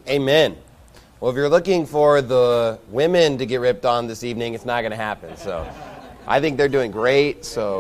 Amen. Well, if you're looking for the women to get ripped on this evening, it's not going to happen. So I think they're doing great. So,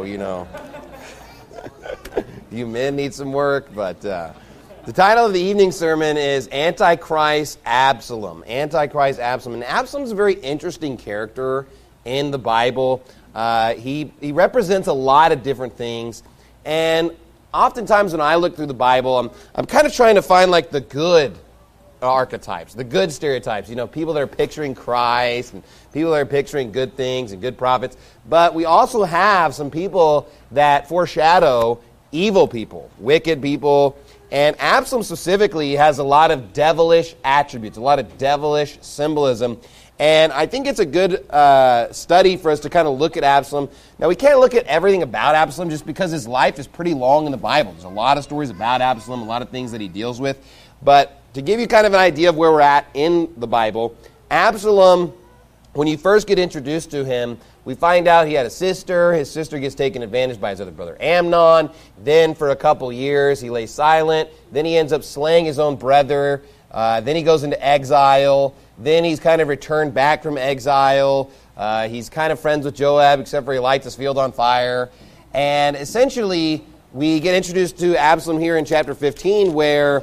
you men need some work. But the title of the evening sermon is Antichrist Absalom. Antichrist Absalom. And Absalom's a very interesting character in the Bible. He represents a lot of different things. And oftentimes when I look through the Bible, I'm kind of trying to find like the good archetypes, the good stereotypes, people that are picturing Christ and people that are picturing good things and good prophets. But we also have some people that foreshadow evil people, wicked people. And Absalom specifically has a lot of devilish attributes, a lot of devilish symbolism. And I think it's a good study for us to kind of look at Absalom. Now, we can't look at everything about Absalom just because his life is pretty long in the Bible. There's a lot of stories about Absalom, a lot of things that he deals with. But to give you kind of an idea of where we're at in the Bible, Absalom, when you first get introduced to him, we find out he had a sister. His sister gets taken advantage by his other brother Amnon. Then for a couple years, he lays silent. Then he ends up slaying his own brother. Then he goes into exile. Then he's kind of returned back from exile. He's kind of friends with Joab, except for he lights his field on fire. And essentially, we get introduced to Absalom here in chapter 15, where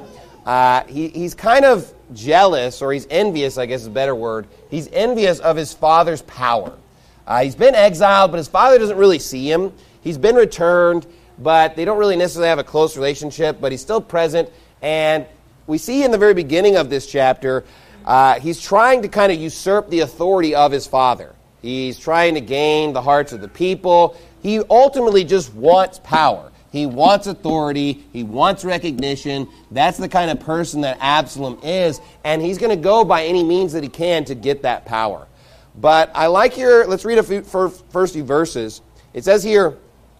he's kind of jealous, or he's envious, I guess is a better word. He's envious of his father's power. He's been exiled, but his father doesn't really see him. He's been returned, but they don't really necessarily have a close relationship, but he's still present. And we see in the very beginning of this chapter, he's trying to kind of usurp the authority of his father. He's trying to gain the hearts of the people. He ultimately just wants power. He wants authority. He wants recognition. That's the kind of person that Absalom is, and he's going to go by any means that he can to get that power. But I like here, let's read first few verses. It says here,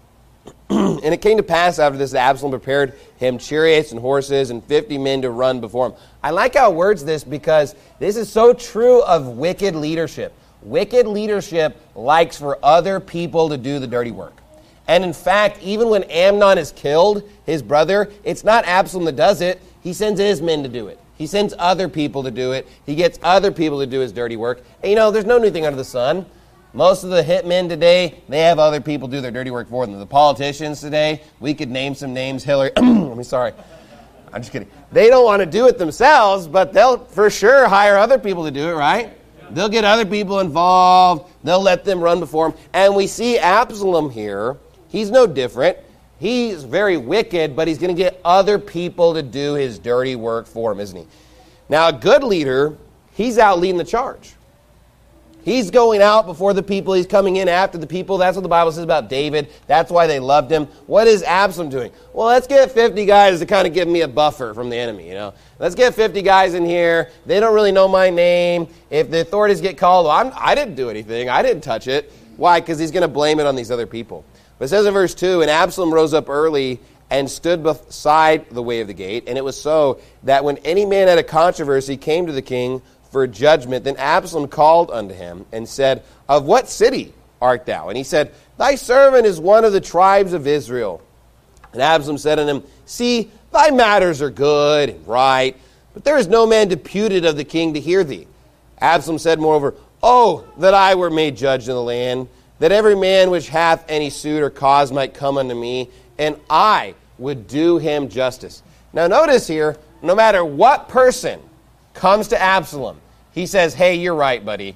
and it came to pass after this that Absalom prepared him chariots and horses and 50 men to run before him. I like how it words this because this is so true of wicked leadership. Wicked leadership likes for other people to do the dirty work. And in fact, even when Amnon is killed, his brother, it's not Absalom that does it. He sends his men to do it. He sends other people to do it. He gets other people to do his dirty work. And there's no new thing under the sun. Most of the hitmen today, they have other people do their dirty work for them. The politicians today, we could name some names. Hillary, I'm just kidding. They don't want to do it themselves, but they'll for sure hire other people to do it, right? They'll get other people involved. They'll let them run before them. And we see Absalom here. He's no different. He's very wicked, but he's going to get other people to do his dirty work for him, isn't he? Now, a good leader, he's out leading the charge. He's going out before the people. He's coming in after the people. That's what the Bible says about David. That's why they loved him. What is Absalom doing? Well, let's get 50 guys to kind of give me a buffer from the enemy, Let's get 50 guys in here. They don't really know my name. If the authorities get called, I didn't do anything. I didn't touch it. Why? Because he's going to blame it on these other people. But it says in verse 2, and Absalom rose up early and stood beside the way of the gate. And it was so that when any man had a controversy came to the king for judgment, then Absalom called unto him and said, of what city art thou? And he said, thy servant is one of the tribes of Israel. And Absalom said unto him, see, thy matters are good and right, but there is no man deputed of the king to hear thee. Absalom said moreover, oh, that I were made judge in the land, that every man which hath any suit or cause might come unto me, and I would do him justice. Now notice here, no matter what person comes to Absalom, he says, hey, you're right, buddy.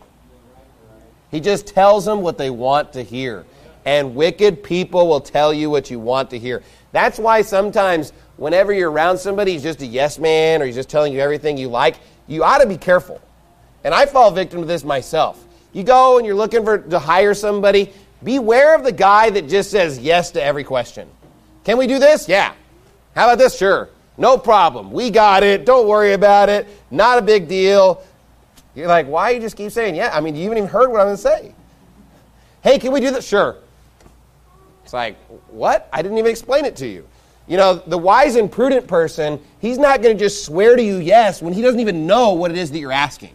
He just tells them what they want to hear. And wicked people will tell you what you want to hear. That's why sometimes whenever you're around somebody, he's just a yes man, or he's just telling you everything you like, you ought to be careful. And I fall victim to this myself. You go and you're looking to hire somebody, beware of the guy that just says yes to every question. Can we do this? Yeah. How about this? Sure. No problem. We got it. Don't worry about it. Not a big deal. You're like, why you just keep saying, yeah? I mean, you haven't even heard what I'm going to say. Hey, can we do this? Sure. It's like, what? I didn't even explain it to you. The wise and prudent person, he's not going to just swear to you yes when he doesn't even know what it is that you're asking.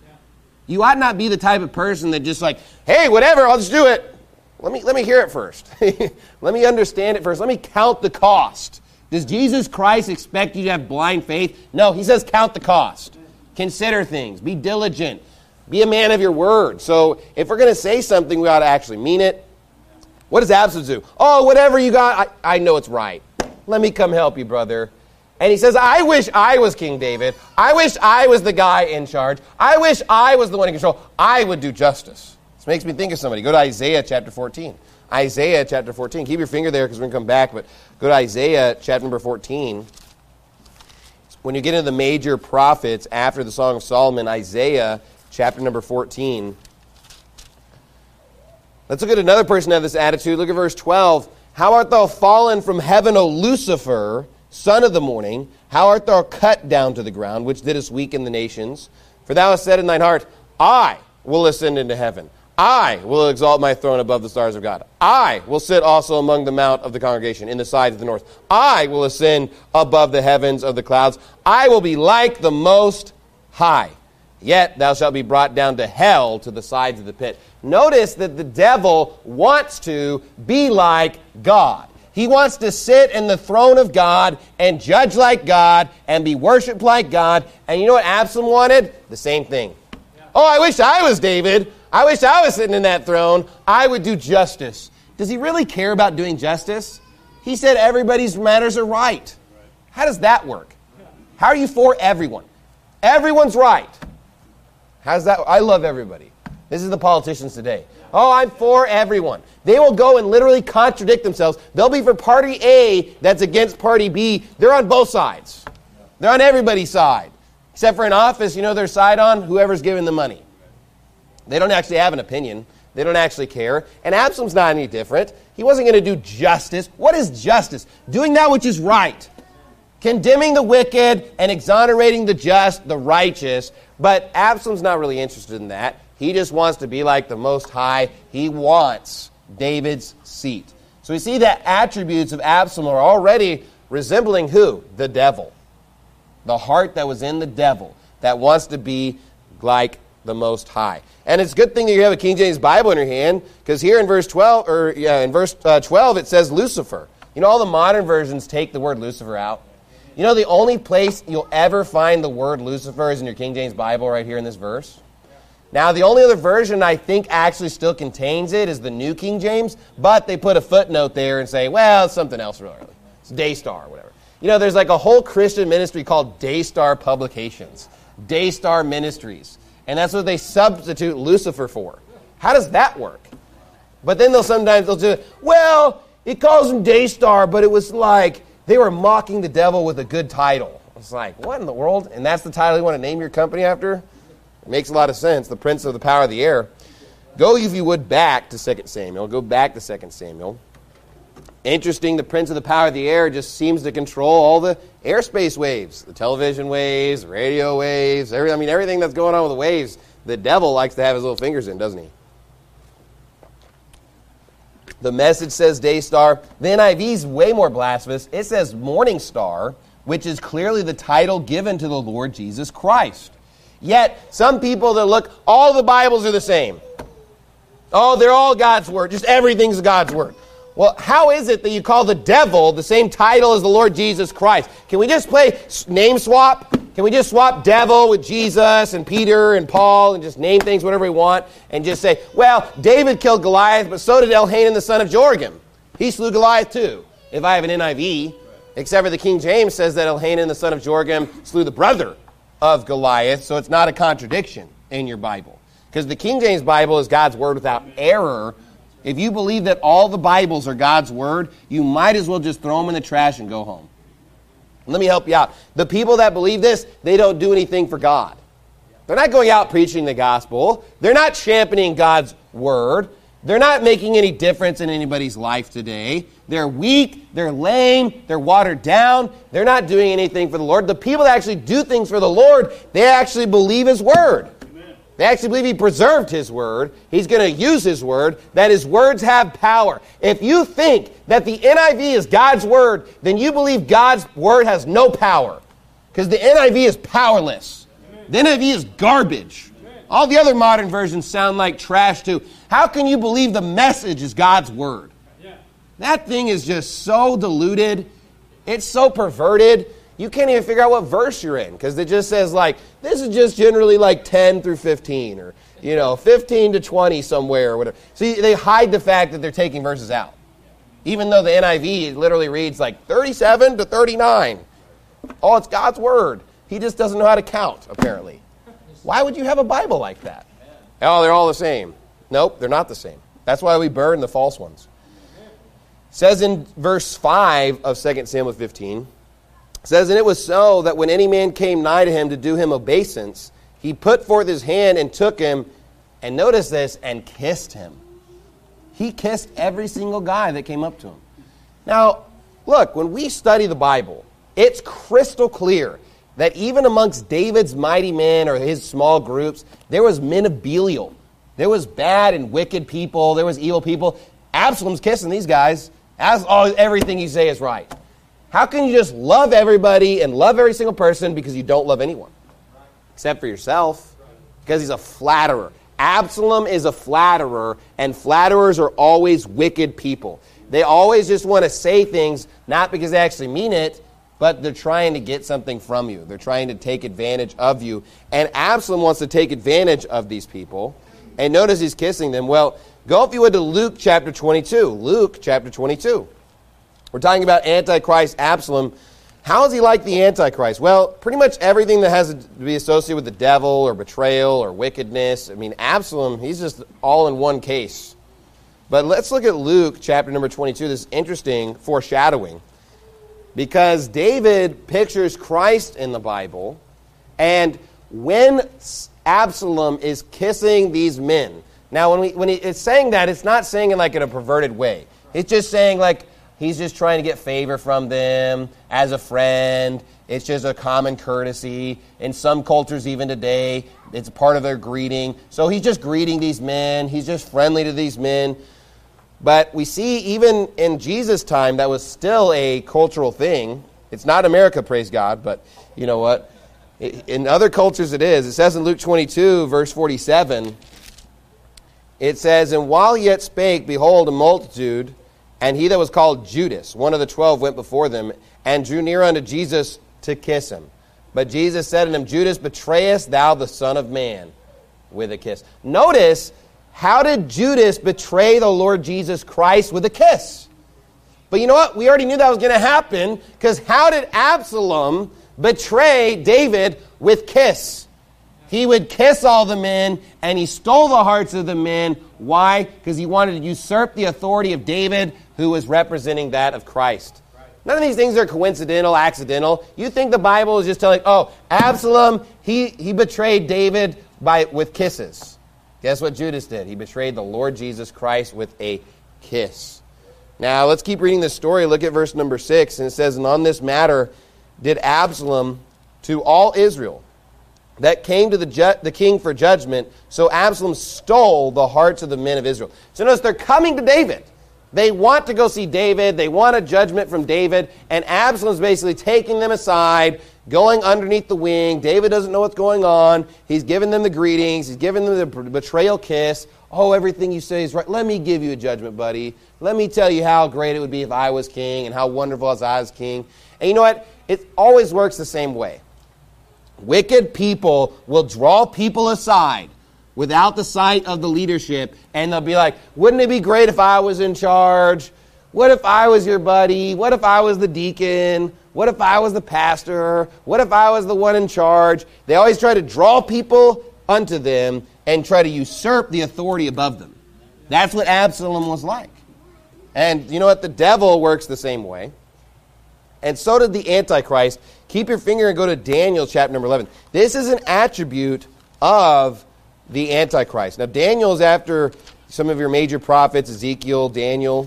You ought not be the type of person that just like, hey, whatever, I'll just do it. Let me hear it first. Let me understand it first. Let me count the cost. Does Jesus Christ expect you to have blind faith? No, he says count the cost. Consider things. Be diligent. Be a man of your word. So if we're going to say something, we ought to actually mean it. What does Absalom do? Oh, whatever you got, I know it's right. Let me come help you, brother. And he says, I wish I was King David. I wish I was the guy in charge. I wish I was the one in control. I would do justice. This makes me think of somebody. Go to Isaiah chapter 14. Isaiah chapter 14. Keep your finger there because we're going to come back, but go to Isaiah chapter number 14. When you get into the major prophets after the Song of Solomon, Isaiah chapter number 14. Let's look at another person who had this attitude. Look at verse 12. How art thou fallen from heaven, O Lucifer, son of the morning? How art thou cut down to the ground, which didst weaken the nations? For thou hast said in thine heart, I will ascend into heaven. I will exalt my throne above the stars of God. I will sit also among the mount of the congregation in the sides of the north. I will ascend above the heavens of the clouds. I will be like the Most High. Yet thou shalt be brought down to hell, to the sides of the pit. Notice that the devil wants to be like God. He wants to sit in the throne of God and judge like God and be worshipped like God. And you know what Absalom wanted? The same thing. Oh, I wish I was David. I wish I was sitting in that throne. I would do justice. Does he really care about doing justice? He said everybody's matters are right. How does that work? How are you for everyone? Everyone's right. How's that? I love everybody. This is the politicians today. Oh, I'm for everyone. They will go and literally contradict themselves. They'll be for party A that's against party B. They're on both sides. They're on everybody's side. Except for in office, you know their side on? Whoever's giving the money. They don't actually have an opinion. They don't actually care. And Absalom's not any different. He wasn't going to do justice. What is justice? Doing that which is right. Condemning the wicked and exonerating the just, the righteous. But Absalom's not really interested in that. He just wants to be like the Most High. He wants David's seat. So we see that attributes of Absalom are already resembling who? The devil. The heart that was in the devil that wants to be like the Most High. And it's a good thing that you have a King James Bible in your hand, because here in verse 12, it says Lucifer. You know, all the modern versions take the word Lucifer out. You know, the only place you'll ever find the word Lucifer is in your King James Bible right here in this verse. Now, the only other version I think actually still contains it is the New King James, but they put a footnote there and say, well, it's something else really. It's Daystar or whatever. You know, there's like a whole Christian ministry called Daystar Publications, Daystar Ministries. And that's what they substitute Lucifer for. How does that work? But then they'll do, well, it calls him Daystar, but it was like they were mocking the devil with a good title. It's like, what in the world? And that's the title you want to name your company after? It makes a lot of sense. The prince of the power of the air. Go, if you would, back to 2 Samuel. Go back to 2 Samuel. Interesting, the prince of the power of the air just seems to control all the airspace waves, the television waves, radio waves, everything that's going on with the waves. The devil likes to have his little fingers in, doesn't he? The Message says Daystar. The NIV's way more blasphemous. It says Morning Star, which is clearly the title given to the Lord Jesus Christ. Yet, some people that look, all the Bibles are the same. Oh, they're all God's Word. Just everything's God's Word. Well, how is it that you call the devil the same title as the Lord Jesus Christ? Can we just play name swap? Can we just swap devil with Jesus and Peter and Paul and just name things whatever we want and just say, well, David killed Goliath, but so did Elhanan the son of Jorgim. He slew Goliath too, if I have an NIV. Except for the King James says that Elhanan the son of Jorgim slew the brother of Goliath, so it's not a contradiction in your Bible. Because the King James Bible is God's Word without error. If you believe that all the Bibles are God's Word, you might as well just throw them in the trash and go home. Let me help you out. The people that believe this, they don't do anything for God. They're not going out preaching the gospel. They're not championing God's Word. They're not making any difference in anybody's life today. They're weak, they're lame, they're watered down. They're not doing anything for the Lord. The people that actually do things for the Lord, they actually believe His Word. They actually believe He preserved His Word. He's going to use His Word, that His words have power. If you think that the NIV is God's Word, then you believe God's Word has no power. Because the NIV is powerless. The NIV is garbage. All the other modern versions sound like trash too. How can you believe the Message is God's Word? That thing is just so diluted. It's so perverted. you can't even figure out what verse you're in because it just says like, this is just generally like 10 through 15 or, 15 to 20 somewhere or whatever. So they hide the fact that they're taking verses out. Even though the NIV literally reads like 37 to 39. Oh, it's God's word. He just doesn't know how to count, apparently. Why would you have a Bible like that? Oh, they're all the same. Nope, they're not the same. That's why we burn the false ones. It says in verse 5 of 2 Samuel 15, it says, and it was so that when any man came nigh to him to do him obeisance, he put forth his hand and took him, and notice this, and kissed him. He kissed every single guy that came up to him. Now, look, when we study the Bible, it's crystal clear that even amongst David's mighty men or his small groups, there was men of Belial. There was bad and wicked people. There was evil people. Absalom's kissing these guys. Everything you say is right. How can you just love everybody and love every single person because you don't love anyone? Except for yourself. Because he's a flatterer. Absalom is a flatterer, and flatterers are always wicked people. They always just want to say things, not because they actually mean it, but they're trying to get something from you. They're trying to take advantage of you. And Absalom wants to take advantage of these people. And notice he's kissing them. Well, go if you would to Luke chapter 22. Luke chapter 22. We're talking about Antichrist Absalom. How is he like the Antichrist? Well, pretty much everything that has to be associated with the devil or betrayal or wickedness. I mean, Absalom, he's just all in one case. But let's look at Luke chapter number 22. This is interesting foreshadowing. Because David pictures Christ in the Bible. And when Absalom is kissing these men. Now, when it's saying that, it's not saying it like in a perverted way. It's just saying like, he's just trying to get favor from them as a friend. It's just a common courtesy. In some cultures, even today, it's part of their greeting. So he's just greeting these men. He's just friendly to these men. But we see even in Jesus' time, that was still a cultural thing. It's not America, praise God, but you know what? In other cultures it is. It says in Luke 22, verse 47, it says, and while he yet spake, behold, a multitude, and he that was called Judas, one of the 12, went before them, and drew near unto Jesus to kiss him. But Jesus said unto him, Judas, betrayest thou the Son of Man with a kiss? Notice, how did Judas betray the Lord Jesus Christ with a kiss? But you know what? We already knew that was going to happen, because how did Absalom betray David with kiss? He would kiss all the men, and he stole the hearts of the men. Why? Because he wanted to usurp the authority of David, who was representing that of Christ. None of these things are coincidental, accidental. You think the Bible is just telling, Absalom, he betrayed David with kisses. Guess what Judas did? He betrayed the Lord Jesus Christ with a kiss. Now, let's keep reading this story. Look at verse number 6, and it says, and on this matter did Absalom to all Israel that came to the king for judgment, so Absalom stole the hearts of the men of Israel. So notice they're coming to David. They want to go see David. They want a judgment from David. And Absalom's basically taking them aside, going underneath the wing. David doesn't know what's going on. He's giving them the greetings. He's giving them the betrayal kiss. Oh, everything you say is right. Let me give you a judgment, buddy. Let me tell you how great it would be if I was king and how wonderful as I was king. And you know what? It always works the same way. Wicked people will draw people aside without the sight of the leadership, and they'll be like, wouldn't it be great if I was in charge? What if I was your buddy? What if I was the deacon? What if I was the pastor? What if I was the one in charge? They always try to draw people unto them and try to usurp the authority above them. That's what Absalom was like. And you know what? The devil works the same way. And so did the Antichrist. Keep your finger and go to Daniel chapter number 11. This is an attribute of the Antichrist. Now, Daniel is after some of your major prophets, Ezekiel, Daniel.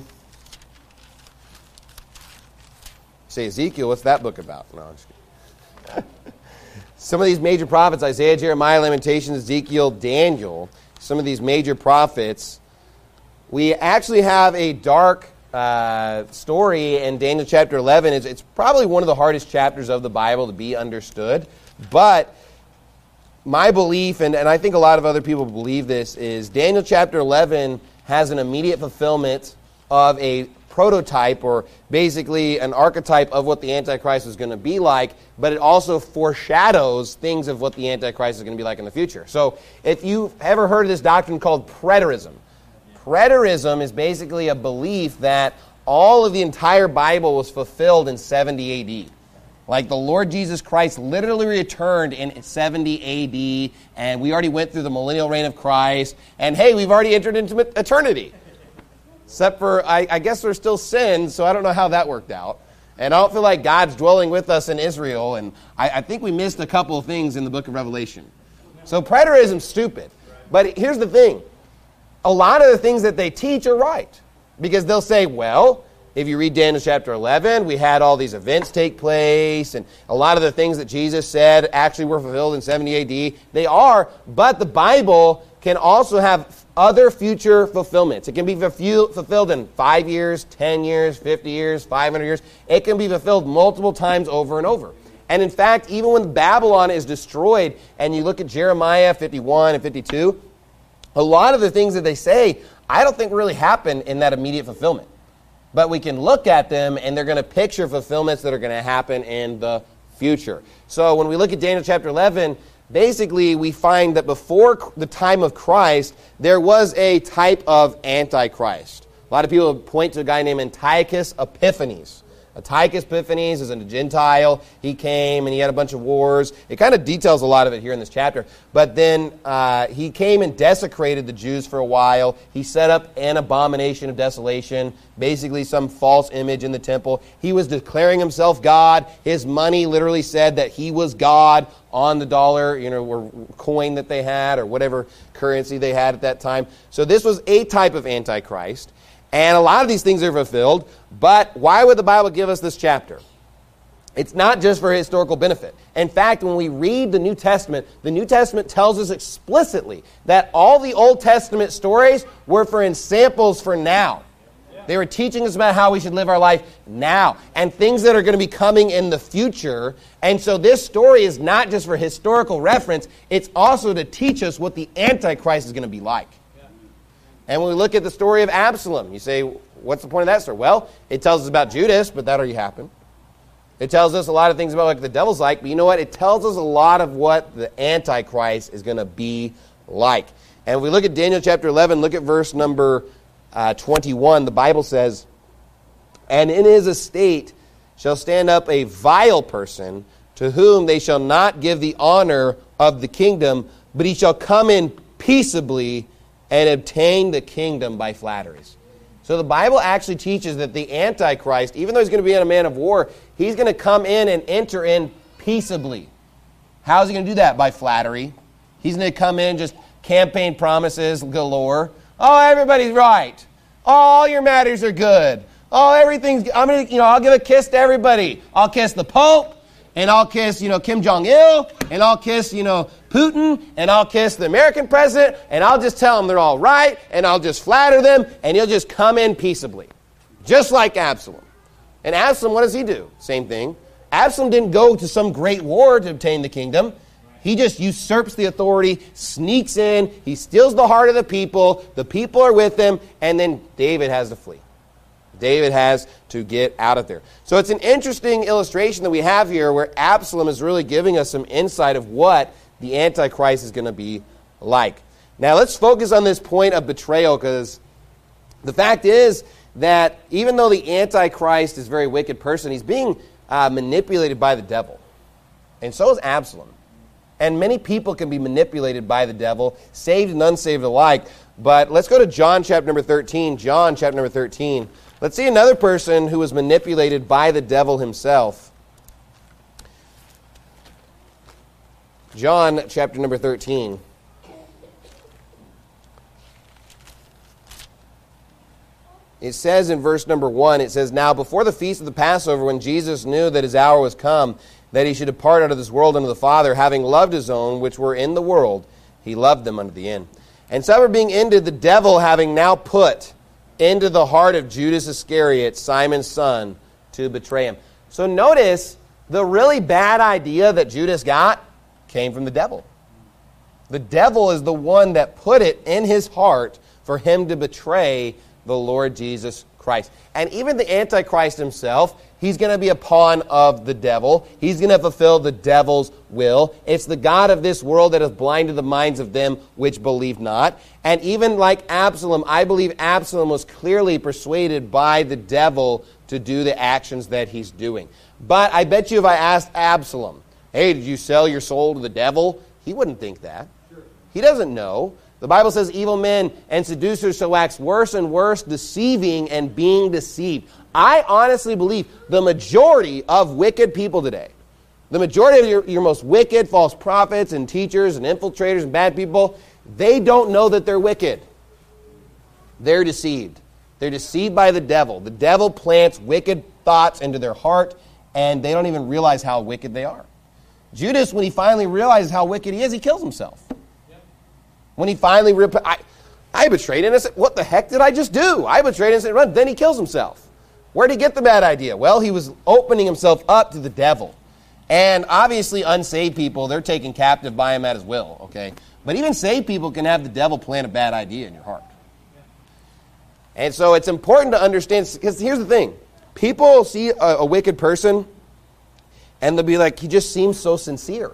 Say, Ezekiel, what's that book about? No, I'm just kidding. Some of these major prophets, Isaiah, Jeremiah, Lamentations, Ezekiel, Daniel, some of these major prophets, we actually have a dark story in Daniel chapter 11. It's probably one of the hardest chapters of the Bible to be understood. But my belief, and I think a lot of other people believe this, is Daniel chapter 11 has an immediate fulfillment of a prototype or basically an archetype of what the Antichrist is going to be like, but it also foreshadows things of what the Antichrist is going to be like in the future. So if you've ever heard of this doctrine called preterism, preterism is basically a belief that all of the entire Bible was fulfilled in 70 A.D., like the Lord Jesus Christ literally returned in 70 A.D., and we already went through the millennial reign of Christ, and hey, we've already entered into eternity. Except for, I guess there's still sin, so I don't know how that worked out. And I don't feel like God's dwelling with us in Israel, and I think we missed a couple of things in the book of Revelation. So preterism's stupid. But here's the thing. A lot of the things that they teach are right. Because they'll say, well, if you read Daniel chapter 11, we had all these events take place, and a lot of the things that Jesus said actually were fulfilled in 70 A.D. They are, but the Bible can also have other future fulfillments. It can be fulfilled in 5 years, 10 years, 50 years, 500 years. It can be fulfilled multiple times over and over. And in fact, even when Babylon is destroyed, and you look at Jeremiah 51 and 52, a lot of the things that they say, I don't think really happen in that immediate fulfillment. But we can look at them, and they're going to picture fulfillments that are going to happen in the future. So when we look at Daniel chapter 11, basically we find that before the time of Christ, there was a type of Antichrist. A lot of people point to a guy named Antiochus Epiphanes. Antiochus Epiphanes is a Gentile. He came and he had a bunch of wars. It kind of details a lot of it here in this chapter. But then he came and desecrated the Jews for a while. He set up an abomination of desolation, basically some false image in the temple. He was declaring himself God. His money literally said that he was God on the dollar, or coin that they had, or whatever currency they had at that time. So this was a type of Antichrist. And a lot of these things are fulfilled, but why would the Bible give us this chapter? It's not just for historical benefit. In fact, when we read the New Testament tells us explicitly that all the Old Testament stories were for examples for now. They were teaching us about how we should live our life now and things that are going to be coming in the future. And so this story is not just for historical reference, it's also to teach us what the Antichrist is going to be like. And when we look at the story of Absalom, you say, what's the point of that story? Well, it tells us about Judas, but that already happened. It tells us a lot of things about what the devil's like, but you know what? It tells us a lot of what the Antichrist is going to be like. And if we look at Daniel chapter 11, look at verse number 21. The Bible says, "And in his estate shall stand up a vile person, to whom they shall not give the honor of the kingdom, but he shall come in peaceably and obtain the kingdom by flatteries." So the Bible actually teaches that the Antichrist, even though he's going to be in a man of war, he's going to come in and enter in peaceably. How is he going to do that? By flattery. He's going to come in just campaign promises galore. Oh, everybody's right. All your matters are good. Oh, everything's. I'll give a kiss to everybody. I'll kiss the Pope, and I'll kiss, Kim Jong-il, and I'll kiss, Putin, and I'll kiss the American president, and I'll just tell them they're all right, and I'll just flatter them, and he'll just come in peaceably. Just like Absalom. And Absalom, what does he do? Same thing. Absalom didn't go to some great war to obtain the kingdom. He just usurps the authority, sneaks in, he steals the heart of the people are with him, and then David has to flee. David has to get out of there. So it's an interesting illustration that we have here where Absalom is really giving us some insight of what the Antichrist is going to be like. Now let's focus on this point of betrayal, because the fact is that even though the Antichrist is a very wicked person, he's being manipulated by the devil. And so is Absalom. And many people can be manipulated by the devil, saved and unsaved alike. But let's go to John chapter number 13. John chapter number 13. Let's see another person who was manipulated by the devil himself. John chapter number 13. It says in verse number 1, it says, "Now before the feast of the Passover, when Jesus knew that his hour was come, that he should depart out of this world unto the Father, having loved his own which were in the world, he loved them unto the end. And supper being ended, the devil having now put into the heart of Judas Iscariot, Simon's son, to betray him." So notice, the really bad idea that Judas got came from the devil. The devil is the one that put it in his heart for him to betray the Lord Jesus Christ. And even the Antichrist himself, he's going to be a pawn of the devil. He's going to fulfill the devil's will. It's the god of this world that has blinded the minds of them which believe not. And even like Absalom, I believe Absalom was clearly persuaded by the devil to do the actions that he's doing. But I bet you if I asked Absalom, hey, did you sell your soul to the devil? He wouldn't think that. He doesn't know. The Bible says evil men and seducers shall wax worse and worse, deceiving and being deceived. I honestly believe the majority of wicked people today, the majority of your most wicked false prophets and teachers and infiltrators and bad people, they don't know that they're wicked. They're deceived. They're deceived by the devil. The devil plants wicked thoughts into their heart, and they don't even realize how wicked they are. Judas, when he finally realizes how wicked he is, he kills himself. When he finally I betrayed innocent. What the heck did I just do? I betrayed innocent. Then he kills himself. Where did he get the bad idea? Well, he was opening himself up to the devil. And obviously unsaved people, they're taken captive by him at his will, okay? But even saved people can have the devil plant a bad idea in your heart. And so it's important to understand, because here's the thing. People see a wicked person, and they'll be like, he just seems so sincere.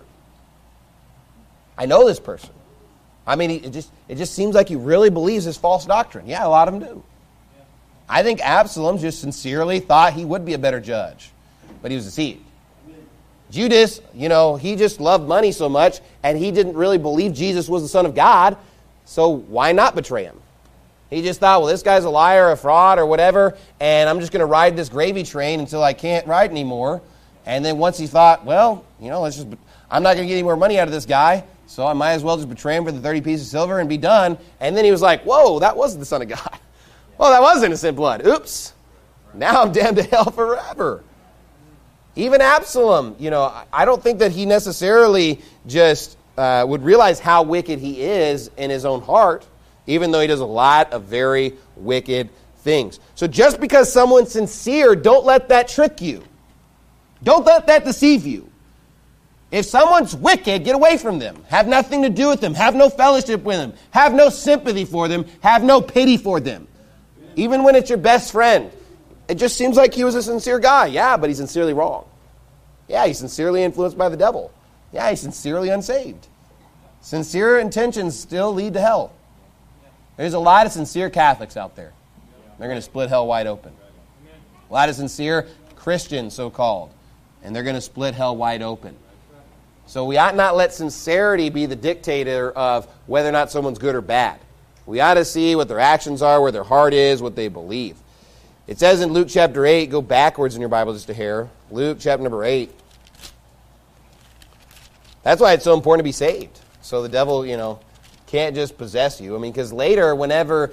I know this person. I mean, it just seems like he really believes his false doctrine. Yeah, a lot of them do. I think Absalom just sincerely thought he would be a better judge, but he was deceived. Judas, he just loved money so much, and he didn't really believe Jesus was the Son of God, so why not betray him? He just thought, well, this guy's a liar, a fraud, or whatever, and I'm just going to ride this gravy train until I can't ride anymore. And then once he thought, well, I'm not going to get any more money out of this guy, so I might as well just betray him for the 30 pieces of silver and be done. And then he was like, whoa, that wasn't the Son of God. Well, that was innocent blood. Oops. Now I'm damned to hell forever. Even Absalom, I don't think that he necessarily just would realize how wicked he is in his own heart, even though he does a lot of very wicked things. So just because someone's sincere, don't let that trick you. Don't let that deceive you. If someone's wicked, get away from them. Have nothing to do with them. Have no fellowship with them. Have no sympathy for them. Have no pity for them. Even when it's your best friend. It just seems like he was a sincere guy. Yeah, but he's sincerely wrong. Yeah, he's sincerely influenced by the devil. Yeah, he's sincerely unsaved. Sincere intentions still lead to hell. There's a lot of sincere Catholics out there. They're going to split hell wide open. A lot of sincere Christians, so-called. And they're going to split hell wide open. So we ought not let sincerity be the dictator of whether or not someone's good or bad. We ought to see what their actions are, where their heart is, what they believe. It says in Luke chapter 8, go backwards in your Bible just a hair. Luke chapter number 8. That's why it's so important to be saved. So the devil, can't just possess you. I mean, because later, whenever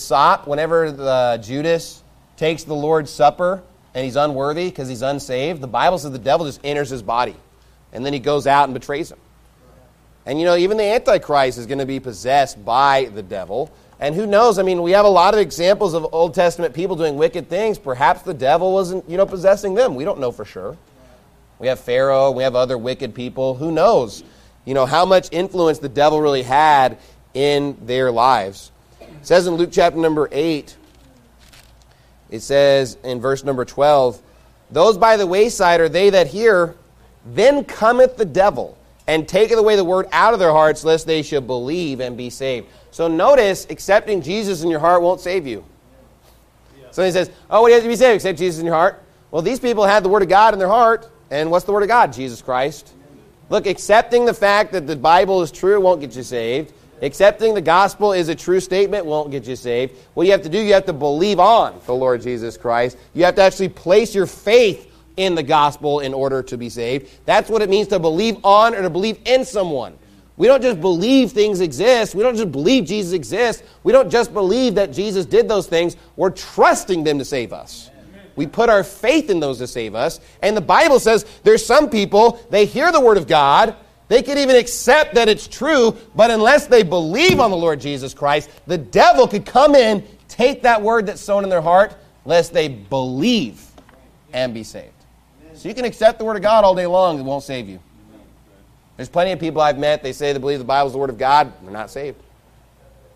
Judas takes the Lord's Supper and he's unworthy because he's unsaved, the Bible says the devil just enters his body. And then he goes out and betrays him. And even the Antichrist is going to be possessed by the devil. And who knows? I mean, we have a lot of examples of Old Testament people doing wicked things. Perhaps the devil wasn't, possessing them. We don't know for sure. We have Pharaoh. We have other wicked people. Who knows, how much influence the devil really had in their lives. It says in Luke chapter number 8, it says in verse number 12, those by the wayside are they that hear, then cometh the devil, and taketh away the word out of their hearts, lest they should believe and be saved. So notice, accepting Jesus in your heart won't save you. So he says, what do you have to be saved? Accept Jesus in your heart. Well, these people had the word of God in their heart. And what's the word of God? Jesus Christ. Look, accepting the fact that the Bible is true won't get you saved. Accepting the gospel is a true statement won't get you saved. What you have to do, you have to believe on the Lord Jesus Christ. You have to actually place your faith in the gospel in order to be saved. That's what it means to believe on or to believe in someone. We don't just believe things exist. We don't just believe Jesus exists. We don't just believe that Jesus did those things. We're trusting them to save us. We put our faith in those to save us. And the Bible says there's some people, they hear the word of God, they can even accept that it's true, but unless they believe on the Lord Jesus Christ, the devil could come in, take that word that's sown in their heart, lest they believe and be saved. So you can accept the word of God all day long, it won't save you. There's plenty of people I've met, they say they believe the Bible is the word of God, they're not saved.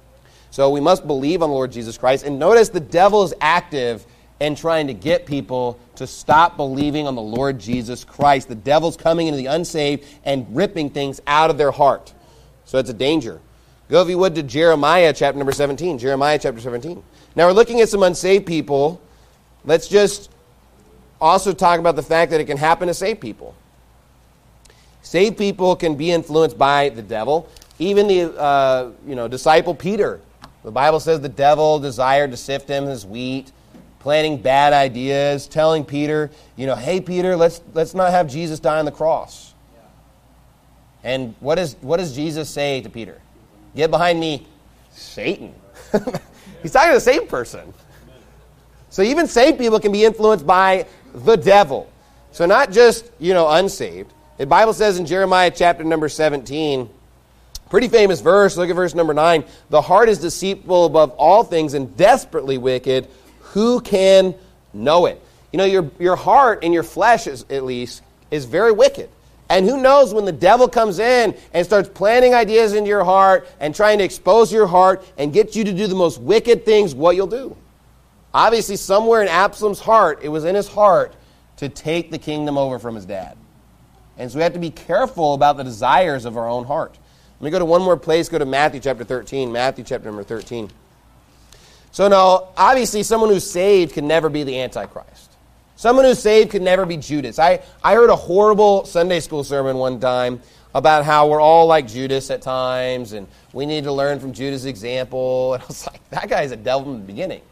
So we must believe on the Lord Jesus Christ. And notice the devil is active in trying to get people to stop believing on the Lord Jesus Christ. The devil's coming into the unsaved and ripping things out of their heart. So it's a danger. Go, if you would, to Jeremiah chapter number 17. Jeremiah chapter 17. Now we're looking at some unsaved people. Let's just also talk about the fact that it can happen to saved people. Saved people can be influenced by the devil. Even the disciple Peter. The Bible says the devil desired to sift him as wheat, planting bad ideas, telling Peter, hey Peter, let's not have Jesus die on the cross. And what does Jesus say to Peter? Get behind me, Satan. He's talking to the saved person. So even saved people can be influenced by the devil. So not just, unsaved. The Bible says in Jeremiah chapter number 17, pretty famous verse, look at verse number 9. The heart is deceitful above all things and desperately wicked. Who can know it? Your heart and your flesh, at least, is very wicked. And who knows when the devil comes in and starts planting ideas into your heart and trying to expose your heart and get you to do the most wicked things, what you'll do. Obviously, somewhere in Absalom's heart, it was in his heart to take the kingdom over from his dad. And so we have to be careful about the desires of our own heart. Let me go to one more place. Go to Matthew chapter 13. Matthew chapter number 13. So now, obviously, someone who's saved can never be the Antichrist. Someone who's saved could never be Judas. I heard a horrible Sunday school sermon one time about how we're all like Judas at times, and we need to learn from Judas' example. And I was like, that guy's a devil from the beginning.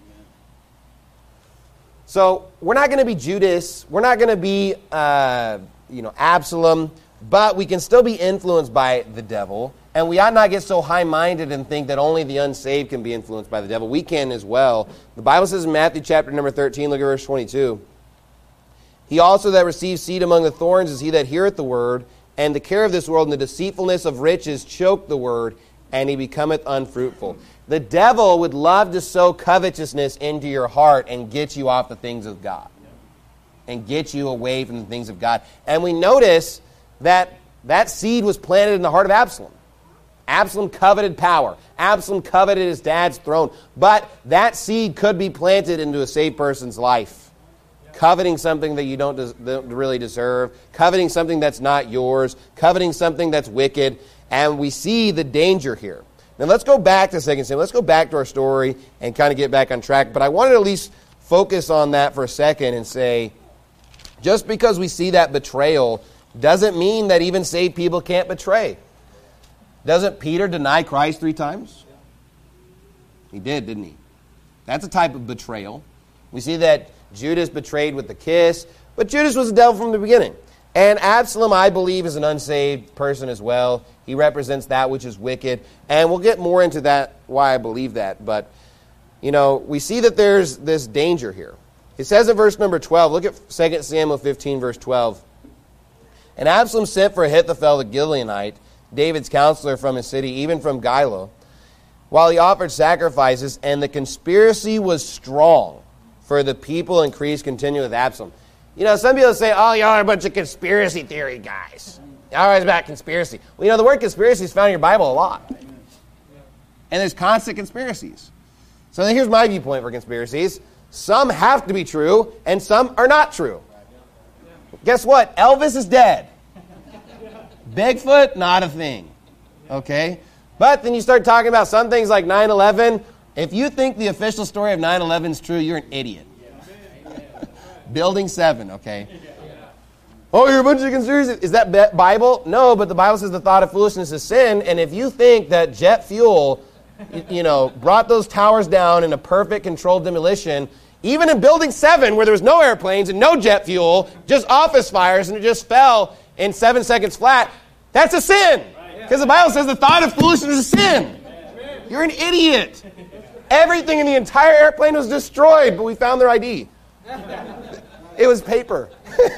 So we're not going to be Judas. We're not going to be, Absalom. But we can still be influenced by the devil. And we ought not get so high-minded and think that only the unsaved can be influenced by the devil. We can as well. The Bible says in Matthew chapter number 13, look at verse 22. He also that receives seed among the thorns is he that heareth the word, and the care of this world and the deceitfulness of riches choke the word, and he becometh unfruitful. The devil would love to sow covetousness into your heart and get you off the things of God. And get you away from the things of God. And we notice that seed was planted in the heart of Absalom. Absalom coveted power. Absalom coveted his dad's throne. But that seed could be planted into a saved person's life. Coveting something that you don't really deserve. Coveting something that's not yours. Coveting something that's wicked. And we see the danger here. Now let's go back to 2 Samuel. Let's go back to our story and kind of get back on track. But I wanted to at least focus on that for a second and say, just because we see that betrayal doesn't mean that even saved people can't betray. Doesn't Peter deny Christ 3 times? He did, didn't he? That's a type of betrayal. We see that Judas betrayed with the kiss, but Judas was the devil from the beginning. And Absalom, I believe, is an unsaved person as well. He represents that which is wicked. And we'll get more into that, why I believe that. But, we see that there's this danger here. It says in verse number 12, look at 2 Samuel 15, verse 12. And Absalom sent for Ahithophel the Gileonite, David's counselor from his city, even from Gilo, while he offered sacrifices, and the conspiracy was strong, for the people increased continually with Absalom. Some people say, oh, y'all are a bunch of conspiracy theory guys. Y'all always about conspiracy. Well, the word conspiracy is found in your Bible a lot. And there's constant conspiracies. So here's my viewpoint for conspiracies. Some have to be true, and some are not true. Guess what? Elvis is dead. Bigfoot, not a thing. Okay? But then you start talking about some things like 9/11. If you think the official story of 9/11 is true, you're an idiot. Building 7, okay? Oh, you're a bunch of conspiracies. Is that Bible? No, but the Bible says the thought of foolishness is sin. And if you think that jet fuel, brought those towers down in a perfect controlled demolition, even in Building 7, where there was no airplanes and no jet fuel, just office fires, and it just fell in 7 seconds flat, that's a sin. Because the Bible says the thought of foolishness is sin. You're an idiot. Everything in the entire airplane was destroyed, but we found their ID. It was paper.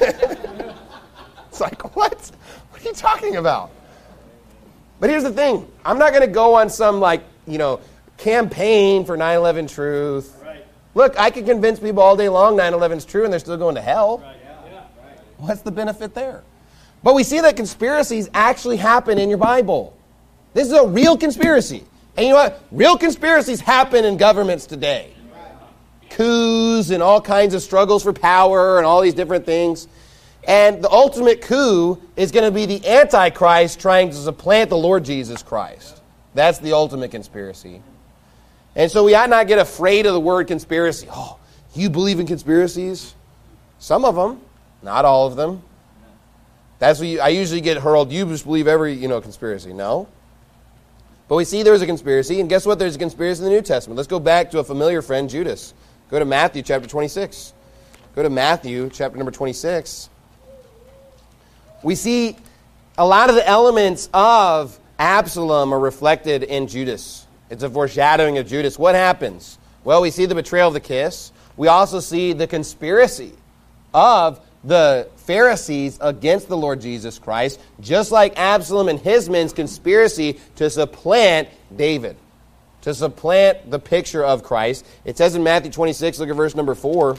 It's like, what? What are you talking about? But here's the thing. I'm not going to go on some, campaign for 9/11 truth. Right. Look, I can convince people all day long 9/11 is true and they're still going to hell. Right. Yeah. Right. What's the benefit there? But we see that conspiracies actually happen in your Bible. This is a real conspiracy. And you know what? Real conspiracies happen in governments today. Coups and all kinds of struggles for power and all these different things. And the ultimate coup is going to be the Antichrist trying to supplant the Lord Jesus Christ. That's the ultimate conspiracy. And so we ought not get afraid of the word conspiracy. Oh, you believe in conspiracies? Some of them, not all of them. That's what I usually get hurled. You just believe every, conspiracy. No. But we see there's a conspiracy, and guess what? There's a conspiracy in the New Testament. Let's go back to a familiar friend, Judas. Go to Matthew chapter 26. Go to Matthew chapter number 26. We see a lot of the elements of Absalom are reflected in Judas. It's a foreshadowing of Judas. What happens? Well, we see the betrayal of the kiss. We also see the conspiracy of the Pharisees against the Lord Jesus Christ, just like Absalom and his men's conspiracy to supplant David, to supplant the picture of Christ. It says in Matthew 26, look at verse number 4,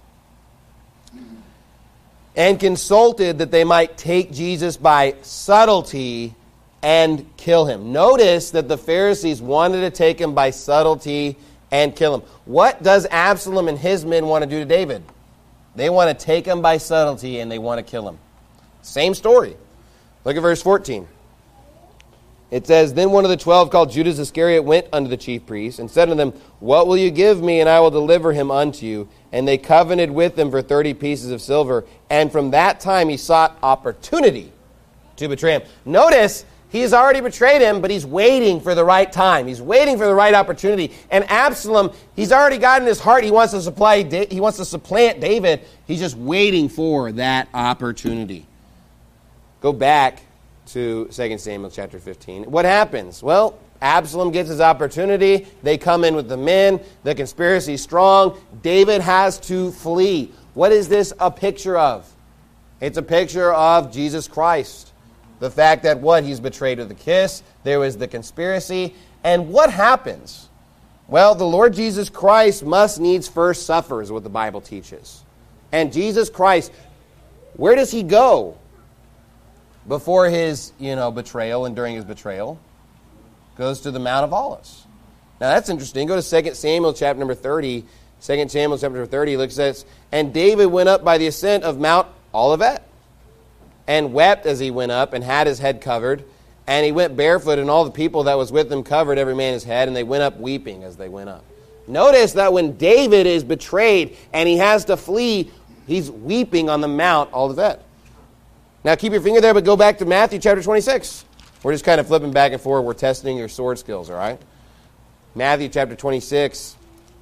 and consulted that they might take Jesus by subtlety and kill him. Notice that the Pharisees wanted to take him by subtlety and kill him. What does Absalom and his men want to do to David? They want to take him by subtlety and they want to kill him. Same story. Look at verse 14. It says, Then one of the 12 called Judas Iscariot went unto the chief priests and said unto them, What will you give me, and I will deliver him unto you? And they covenanted with him for 30 pieces of silver. And from that time he sought opportunity to betray him. Notice, he's already betrayed him, but he's waiting for the right time. He's waiting for the right opportunity. And Absalom, he's already got in his heart he wants to supplant David. He's just waiting for that opportunity. Go back to 2 Samuel chapter 15. What happens? Well, Absalom gets his opportunity. They come in with the men. The conspiracy is strong. David has to flee. What is this a picture of? It's a picture of Jesus Christ. The fact that he's betrayed with a kiss. There was the conspiracy. And what happens? Well, the Lord Jesus Christ must needs first suffer, is what the Bible teaches. And Jesus Christ, where does he go before his, betrayal and during his betrayal? Goes to the Mount of Olives. Now that's interesting. Go to 2 Samuel chapter number 30. 2 Samuel chapter 30 looks at this. And David went up by the ascent of Mount Olivet, and wept as he went up, and had his head covered. And he went barefoot, and all the people that was with him covered every man his head, and they went up weeping as they went up. Notice that when David is betrayed and he has to flee, he's weeping on the Mount Olivet. Now keep your finger there, but go back to Matthew chapter 26. We're just kind of flipping back and forth. We're testing your sword skills, all right? Matthew chapter 26.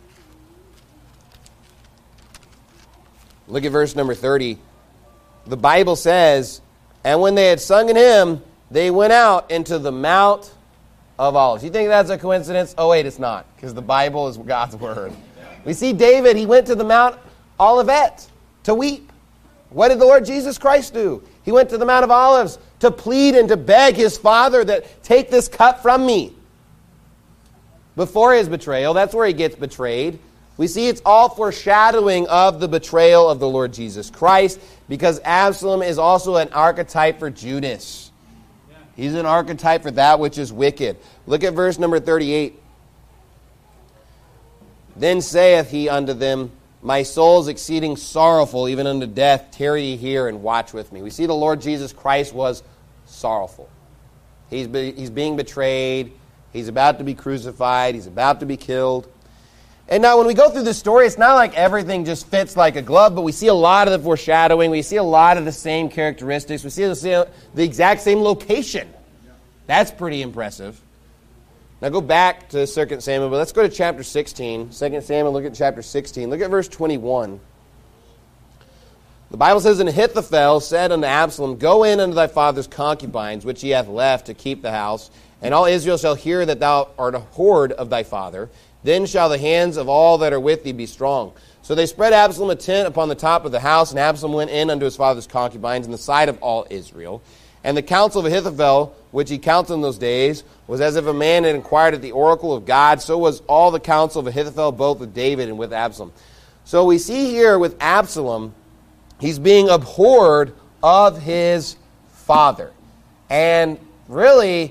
Look at verse number 30. The Bible says, And when they had sung an hymn, they went out into the Mount of Olives. You think that's a coincidence? Oh, wait, it's not, because the Bible is God's Word. We see David, he went to the Mount Olivet to weep. What did the Lord Jesus Christ do? He went to the Mount of Olives to plead and to beg his Father that take this cup from me. Before his betrayal, that's where he gets betrayed. We see it's all foreshadowing of the betrayal of the Lord Jesus Christ, because Absalom is also an archetype for Judas. He's an archetype for that which is wicked. Look at verse number 38. Then saith he unto them, My soul is exceeding sorrowful, even unto death. Tarry ye here and watch with me. We see the Lord Jesus Christ was sorrowful. He's being betrayed. He's about to be crucified. He's about to be killed. And now when we go through this story, it's not like everything just fits like a glove, but we see a lot of the foreshadowing. We see a lot of the same characteristics. We see the exact same location. That's pretty impressive. Now go back to 2 Samuel, but let's go to chapter 16. 2 Samuel, look at chapter 16. Look at verse 21. The Bible says, And Ahithophel said unto Absalom, Go in unto thy father's concubines, which he hath left to keep the house, and all Israel shall hear that thou art a whore of thy father. Then shall the hands of all that are with thee be strong. So they spread Absalom a tent upon the top of the house, and Absalom went in unto his father's concubines in the sight of all Israel. And the counsel of Ahithophel, which he counseled in those days, was as if a man had inquired at the oracle of God. So was all the counsel of Ahithophel, both with David and with Absalom. So we see here with Absalom, he's being abhorred of his father. And really,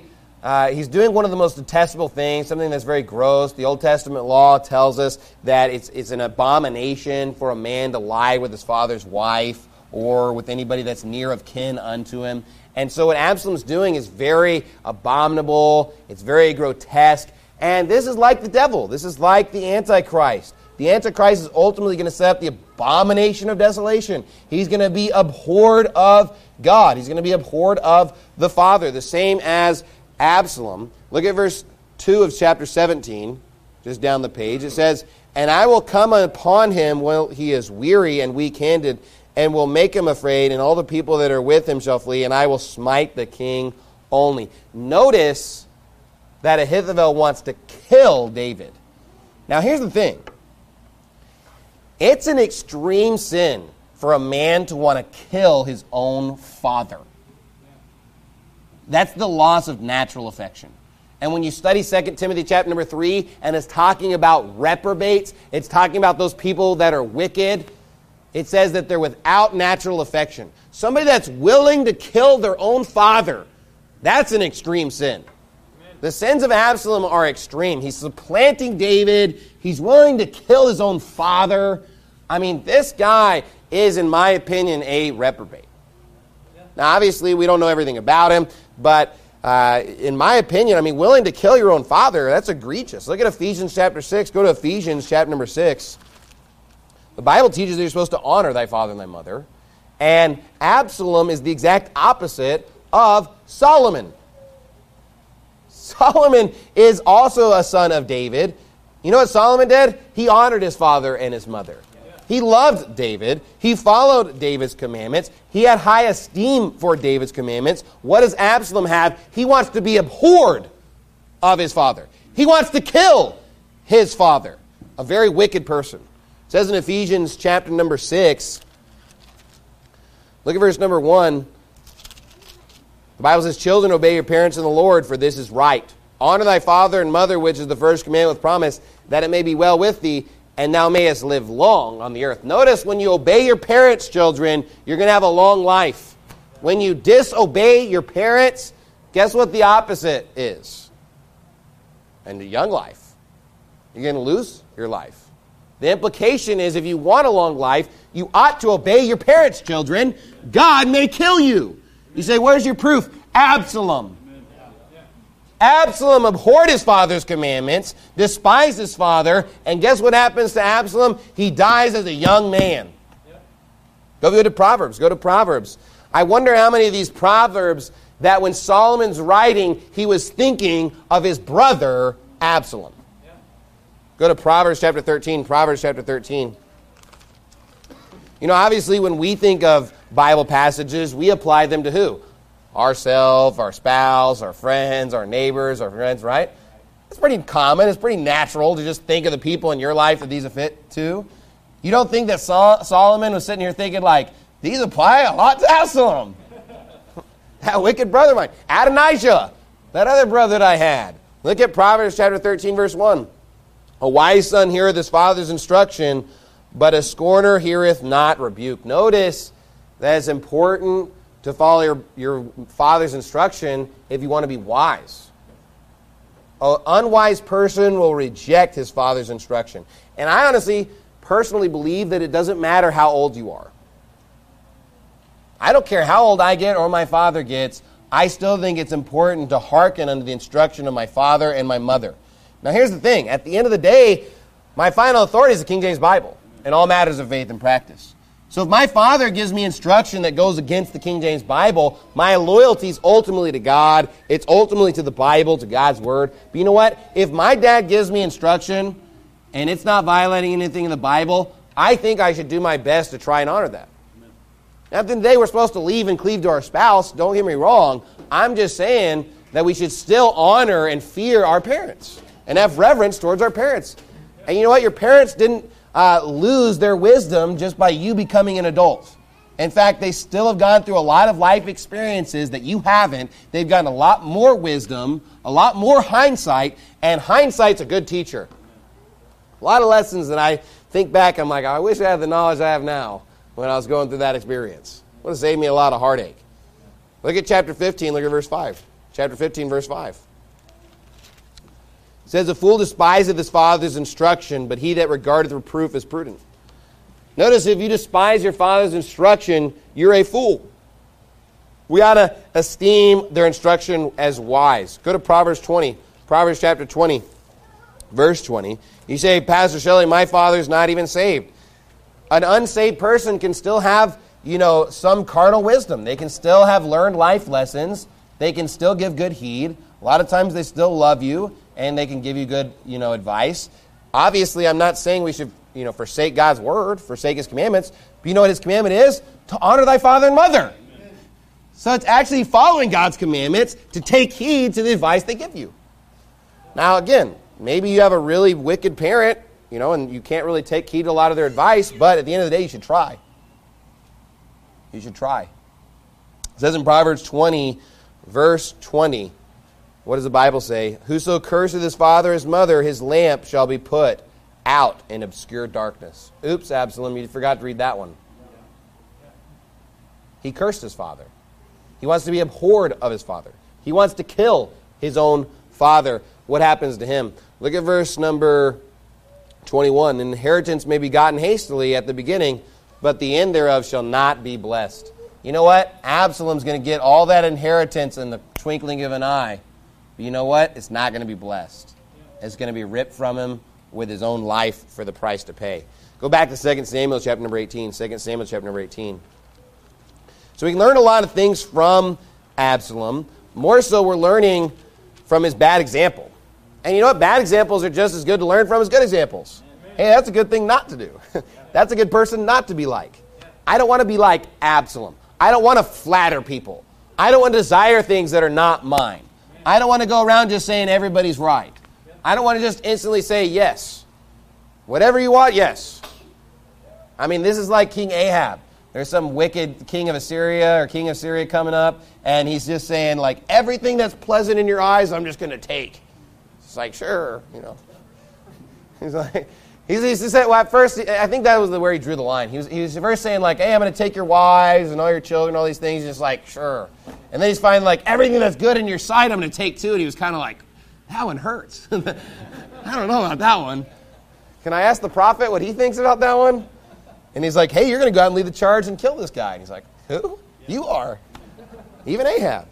he's doing one of the most detestable things, something that's very gross. The Old Testament law tells us that it's an abomination for a man to lie with his father's wife or with anybody that's near of kin unto him. And so what Absalom's doing is very abominable. It's very grotesque. And this is like the devil. This is like the Antichrist. The Antichrist is ultimately going to set up the abomination of desolation. He's going to be abhorred of God. He's going to be abhorred of the Father, the same as Absalom. Look at verse 2 of chapter 17, just down the page. It says, "And I will come upon him while he is weary and weak-handed, and will make him afraid, and all the people that are with him shall flee, and I will smite the king only." Notice that Ahithophel wants to kill David. Now here's the thing. It's an extreme sin for a man to want to kill his own father. That's the loss of natural affection. And when you study 2 Timothy chapter number 3, and it's talking about reprobates, it's talking about those people that are wicked, it says that they're without natural affection. Somebody that's willing to kill their own father, that's an extreme sin. Amen. The sins of Absalom are extreme. He's supplanting David. He's willing to kill his own father. I mean, this guy is, in my opinion, a reprobate. Yeah. Now, obviously, we don't know everything about him, but in my opinion, I mean, willing to kill your own father, that's egregious. Look at Ephesians chapter 6. Go to Ephesians chapter number 6. The Bible teaches that you're supposed to honor thy father and thy mother. And Absalom is the exact opposite of Solomon. Solomon is also a son of David. You know what Solomon did? He honored his father and his mother. He loved David. He followed David's commandments. He had high esteem for David's commandments. What does Absalom have? He wants to be abhorred of his father. He wants to kill his father. A very wicked person. It says in Ephesians chapter number 6, look at verse number 1. The Bible says, "Children, obey your parents in the Lord, for this is right. Honor thy father and mother, which is the first commandment with promise, that it may be well with thee, and thou mayest live long on the earth." Notice, when you obey your parents, children, you're going to have a long life. When you disobey your parents, guess what the opposite is? And a young life. You're going to lose your life. The implication is, if you want a long life, you ought to obey your parents, children. God may kill you. You say, where's your proof? Absalom. Absalom abhorred his father's commandments, despised his father, and guess what happens to Absalom? He dies as a young man. Go to Proverbs. Go to Proverbs. I wonder how many of these Proverbs that when Solomon's writing, he was thinking of his brother Absalom. Go to Proverbs chapter 13. Proverbs chapter 13. You know, obviously, when we think of Bible passages, we apply them to who? Ourselves, our spouse, our friends, our neighbors, our friends, right? It's pretty common. It's pretty natural to just think of the people in your life that these fit to. You don't think that Solomon was sitting here thinking, like, these apply a lot to Absalom. That wicked brother of mine. Adonijah, that other brother that I had. Look at Proverbs chapter 13, verse 1. "A wise son heareth his father's instruction, but a scorner heareth not rebuke." Notice that it's important to follow your father's instruction if you want to be wise. An unwise person will reject his father's instruction. And I honestly, personally believe that it doesn't matter how old you are. I don't care how old I get or my father gets. I still think it's important to hearken unto the instruction of my father and my mother. Now here's the thing. At the end of the day, my final authority is the King James Bible in all matters of faith and practice. So if my father gives me instruction that goes against the King James Bible, my loyalty is ultimately to God. It's ultimately to the Bible, to God's Word. But you know what? If my dad gives me instruction and it's not violating anything in the Bible, I think I should do my best to try and honor that. Now, at the end of the day, we're supposed to leave and cleave to our spouse. Don't get me wrong. I'm just saying that we should still honor and fear our parents and have reverence towards our parents. And you know what? Your parents didn't lose their wisdom just by you becoming an adult. In fact, they still have gone through a lot of life experiences that you haven't. They've gotten a lot more wisdom, a lot more hindsight, and hindsight's a good teacher. A lot of lessons that I think back, I'm like, I wish I had the knowledge I have now when I was going through that experience. It would have saved me a lot of heartache. Look at chapter 15, look at verse 5. Chapter 15, verse 5. says, a fool despiseth his father's instruction, but he that regardeth reproof is prudent. Notice, if you despise your father's instruction, you're a fool. We ought to esteem their instruction as wise. Go to Proverbs 20, Proverbs chapter 20, verse 20. You say, Pastor Shelley, my father's not even saved. An unsaved person can still have, some carnal wisdom. They can still have learned life lessons. They can still give good heed. A lot of times they still love you, and they can give you good, advice. Obviously, I'm not saying we should, forsake God's word, forsake his commandments. But you know what his commandment is? To honor thy father and mother. So it's actually following God's commandments to take heed to the advice they give you. Now, again, maybe you have a really wicked parent, and you can't really take heed to a lot of their advice, but at the end of the day, you should try. You should try. It says in Proverbs 20, verse 20, what does the Bible say? Whoso curseth his father or his mother, his lamp shall be put out in obscure darkness. Oops, Absalom, you forgot to read that one. He cursed his father. He wants to be abhorred of his father. He wants to kill his own father. What happens to him? Look at verse number 21. Inheritance may be gotten hastily at the beginning, but the end thereof shall not be blessed. You know what? Absalom's going to get all that inheritance in the twinkling of an eye. But you know what? It's not going to be blessed. It's going to be ripped from him with his own life for the price to pay. Go back to 2 Samuel chapter number 18. 2 Samuel chapter number 18. So we can learn a lot of things from Absalom. More so, we're learning from his bad example. And you know what? Bad examples are just as good to learn from as good examples. Hey, that's a good thing not to do. That's a good person not to be like. I don't want to be like Absalom. I don't want to flatter people. I don't want to desire things that are not mine. I don't want to go around just saying everybody's right. I don't want to just instantly say yes. Whatever you want, yes. I mean, this is like King Ahab. There's some wicked king of Assyria or king of Syria coming up, and he's just saying, like, everything that's pleasant in your eyes, I'm just going to take. It's like, sure, He's like, he said, well, at first, I think that was where he drew the line. He was first saying, like, hey, I'm going to take your wives and all your children, all these things. He's just like, sure. And then he's finding, like, everything that's good in your sight, I'm going to take too. And he was kind of like, that one hurts. I don't know about that one. Can I ask the prophet what he thinks about that one? And he's like, hey, you're going to go out and lead the charge and kill this guy. And he's like, who? You are. Even Ahab.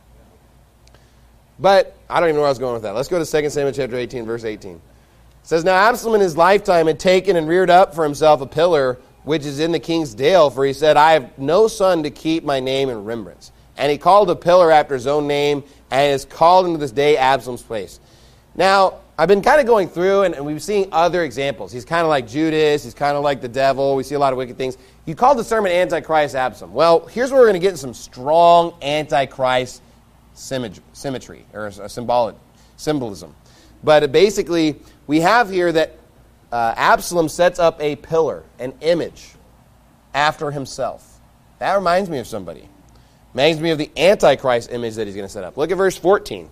But I don't even know where I was going with that. Let's go to 2 Samuel chapter 18, verse 18. It says, now Absalom in his lifetime had taken and reared up for himself a pillar which is in the king's dale, for he said, I have no son to keep my name in remembrance. And he called a pillar after his own name, and is called unto this day Absalom's place. Now, I've been kind of going through, and we've seen other examples. He's kind of like Judas. He's kind of like the devil. We see a lot of wicked things. You called the sermon Antichrist Absalom. Well, here's where we're going to get some strong Antichrist symmetry, or symbolism. But basically, we have here that Absalom sets up a pillar, an image, after himself. That reminds me of somebody. Reminds me of the Antichrist image that he's going to set up. Look at verse 14.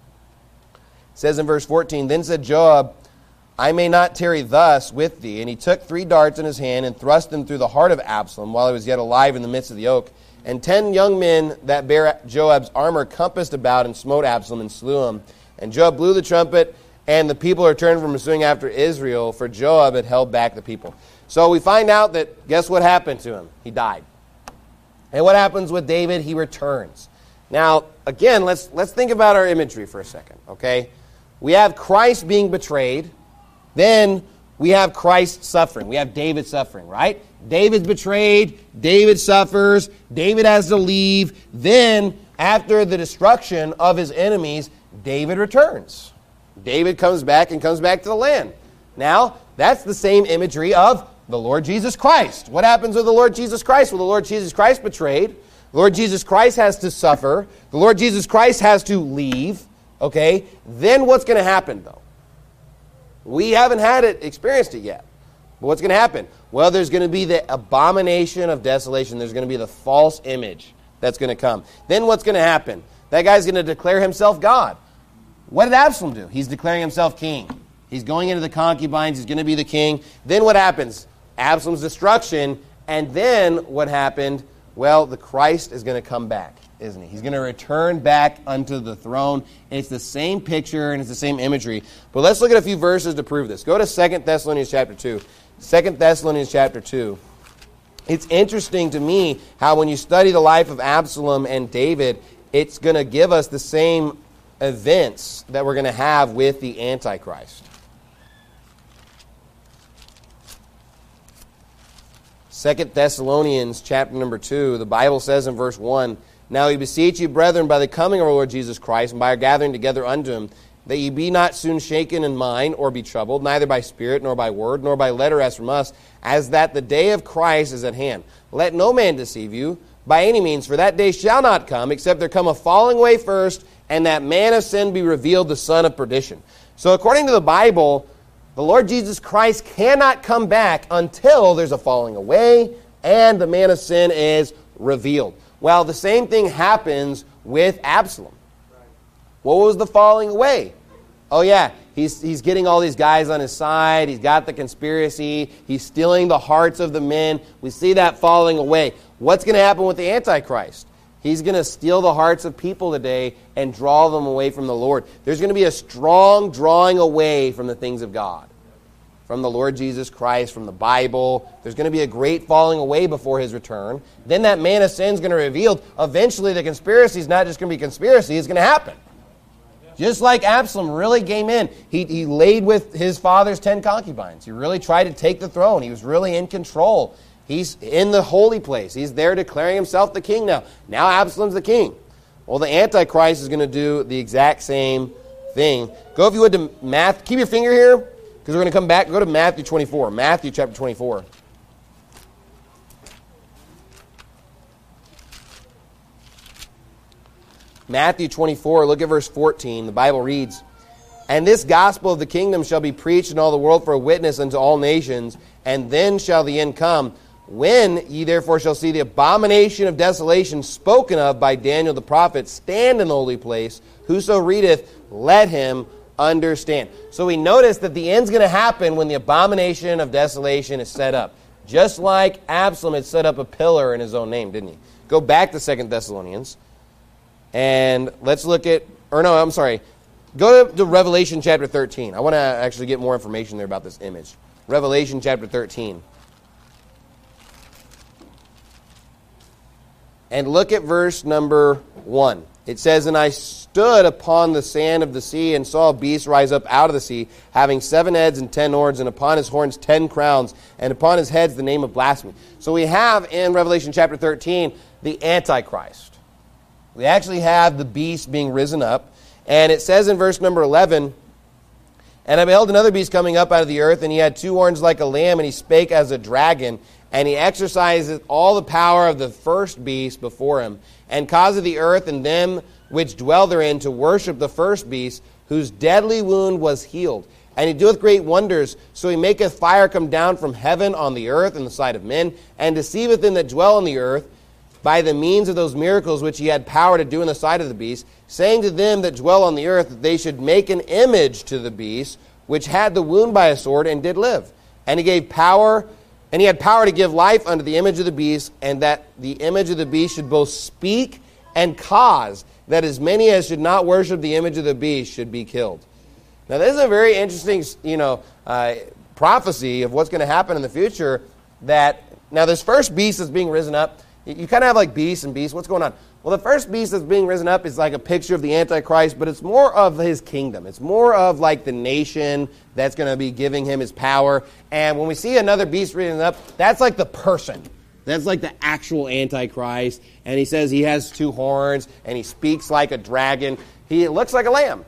It says in verse 14, then said Joab, I may not tarry thus with thee. And he took 3 darts in his hand and thrust them through the heart of Absalom while he was yet alive in the midst of the oak. And 10 young men that bare Joab's armor compassed about and smote Absalom and slew him. And Joab blew the trumpet, and the people returned from pursuing after Israel, for Joab had held back the people. So we find out that, guess what happened to him? He died. And what happens with David? He returns. Now, again, let's think about our imagery for a second, okay? We have Christ being betrayed. Then we have Christ suffering. We have David suffering, right? David's betrayed. David suffers. David has to leave. Then, after the destruction of his enemies, David returns. David comes back and comes back to the land. Now, that's the same imagery of the Lord Jesus Christ. What happens with the Lord Jesus Christ? Well, the Lord Jesus Christ betrayed. The Lord Jesus Christ has to suffer. The Lord Jesus Christ has to leave. Okay? Then what's going to happen, though? We haven't experienced it yet. But what's going to happen? Well, there's going to be the abomination of desolation. There's going to be the false image that's going to come. Then what's going to happen? That guy's going to declare himself God. What did Absalom do? He's declaring himself king. He's going into the concubines. He's going to be the king. Then what happens? Absalom's destruction. And then what happened? Well, the Christ is going to come back. isn't he? He's going to return back unto the throne. It's the same picture and it's the same imagery. But let's look at a few verses to prove this. Go to 2 Thessalonians chapter 2. 2 Thessalonians chapter 2. It's interesting to me how when you study the life of Absalom and David, it's going to give us the same events that we're going to have with the Antichrist. 2 Thessalonians chapter number 2, the Bible says in verse 1, "Now we beseech you, brethren, by the coming of our Lord Jesus Christ, and by our gathering together unto him, that ye be not soon shaken in mind, or be troubled, neither by spirit, nor by word, nor by letter as from us, as that the day of Christ is at hand. Let no man deceive you by any means, for that day shall not come, except there come a falling away first, and that man of sin be revealed, the son of perdition." So according to the Bible, the Lord Jesus Christ cannot come back until there's a falling away and the man of sin is revealed. Well, the same thing happens with Absalom. What was the falling away? Oh yeah, he's getting all these guys on his side. He's got the conspiracy. He's stealing the hearts of the men. We see that falling away. What's going to happen with the Antichrist? He's going to steal the hearts of people today and draw them away from the Lord. There's going to be a strong drawing away from the things of God, from the Lord Jesus Christ, from the Bible. There's going to be a great falling away before his return. Then that man of sin is going to be revealed. Eventually the conspiracy is not just going to be conspiracy, it's going to happen. Just like Absalom really came in. He laid with his father's 10 concubines. He really tried to take the throne. He was really in control. He's in the holy place. He's there declaring himself the king now. Now Absalom's the king. Well, the Antichrist is going to do the exact same thing. Go, if you would, to Matthew. Keep your finger here, because we're going to come back. Go to Matthew 24. Matthew chapter 24. Matthew 24, look at verse 14. The Bible reads, "And this gospel of the kingdom shall be preached in all the world for a witness unto all nations, and then shall the end come. When ye therefore shall see the abomination of desolation spoken of by Daniel the prophet stand in the holy place, whoso readeth, let him understand." So we notice that the end's going to happen when the abomination of desolation is set up. Just like Absalom had set up a pillar in his own name, didn't he? Go back to 2 Thessalonians. And let's look at, go to Revelation chapter 13. I want to actually get more information there about this image. Revelation chapter 13. And look at verse number 1. It says, "And I stood upon the sand of the sea, and saw a beast rise up out of the sea, having 7 heads and 10 horns, and upon his horns 10 crowns, and upon his heads the name of blasphemy." So we have in Revelation chapter 13 the Antichrist. We actually have the beast being risen up. And it says in verse number 11, "And I beheld another beast coming up out of the earth, and he had 2 horns like a lamb, and he spake as a dragon. And he exerciseth all the power of the first beast before him, and causeth the earth and them which dwell therein to worship the first beast, whose deadly wound was healed. And he doeth great wonders, so he maketh fire come down from heaven on the earth in the sight of men, and deceiveth them that dwell on the earth, by the means of those miracles which he had power to do in the sight of the beast, saying to them that dwell on the earth that they should make an image to the beast, which had the wound by a sword and did live. And he gave power, and he had power to give life unto the image of the beast, and that the image of the beast should both speak and cause that as many as should not worship the image of the beast should be killed." Now this is a very interesting, prophecy of what's going to happen in the future. That now this first beast that's being risen up. You kind of have like beasts and beasts. What's going on? Well, the first beast that's being risen up is like a picture of the Antichrist, but it's more of his kingdom. It's more of like the nation that's going to be giving him his power. And when we see another beast risen up, that's like the person. That's like the actual Antichrist. And he says he has 2 horns, and he speaks like a dragon. He looks like a lamb.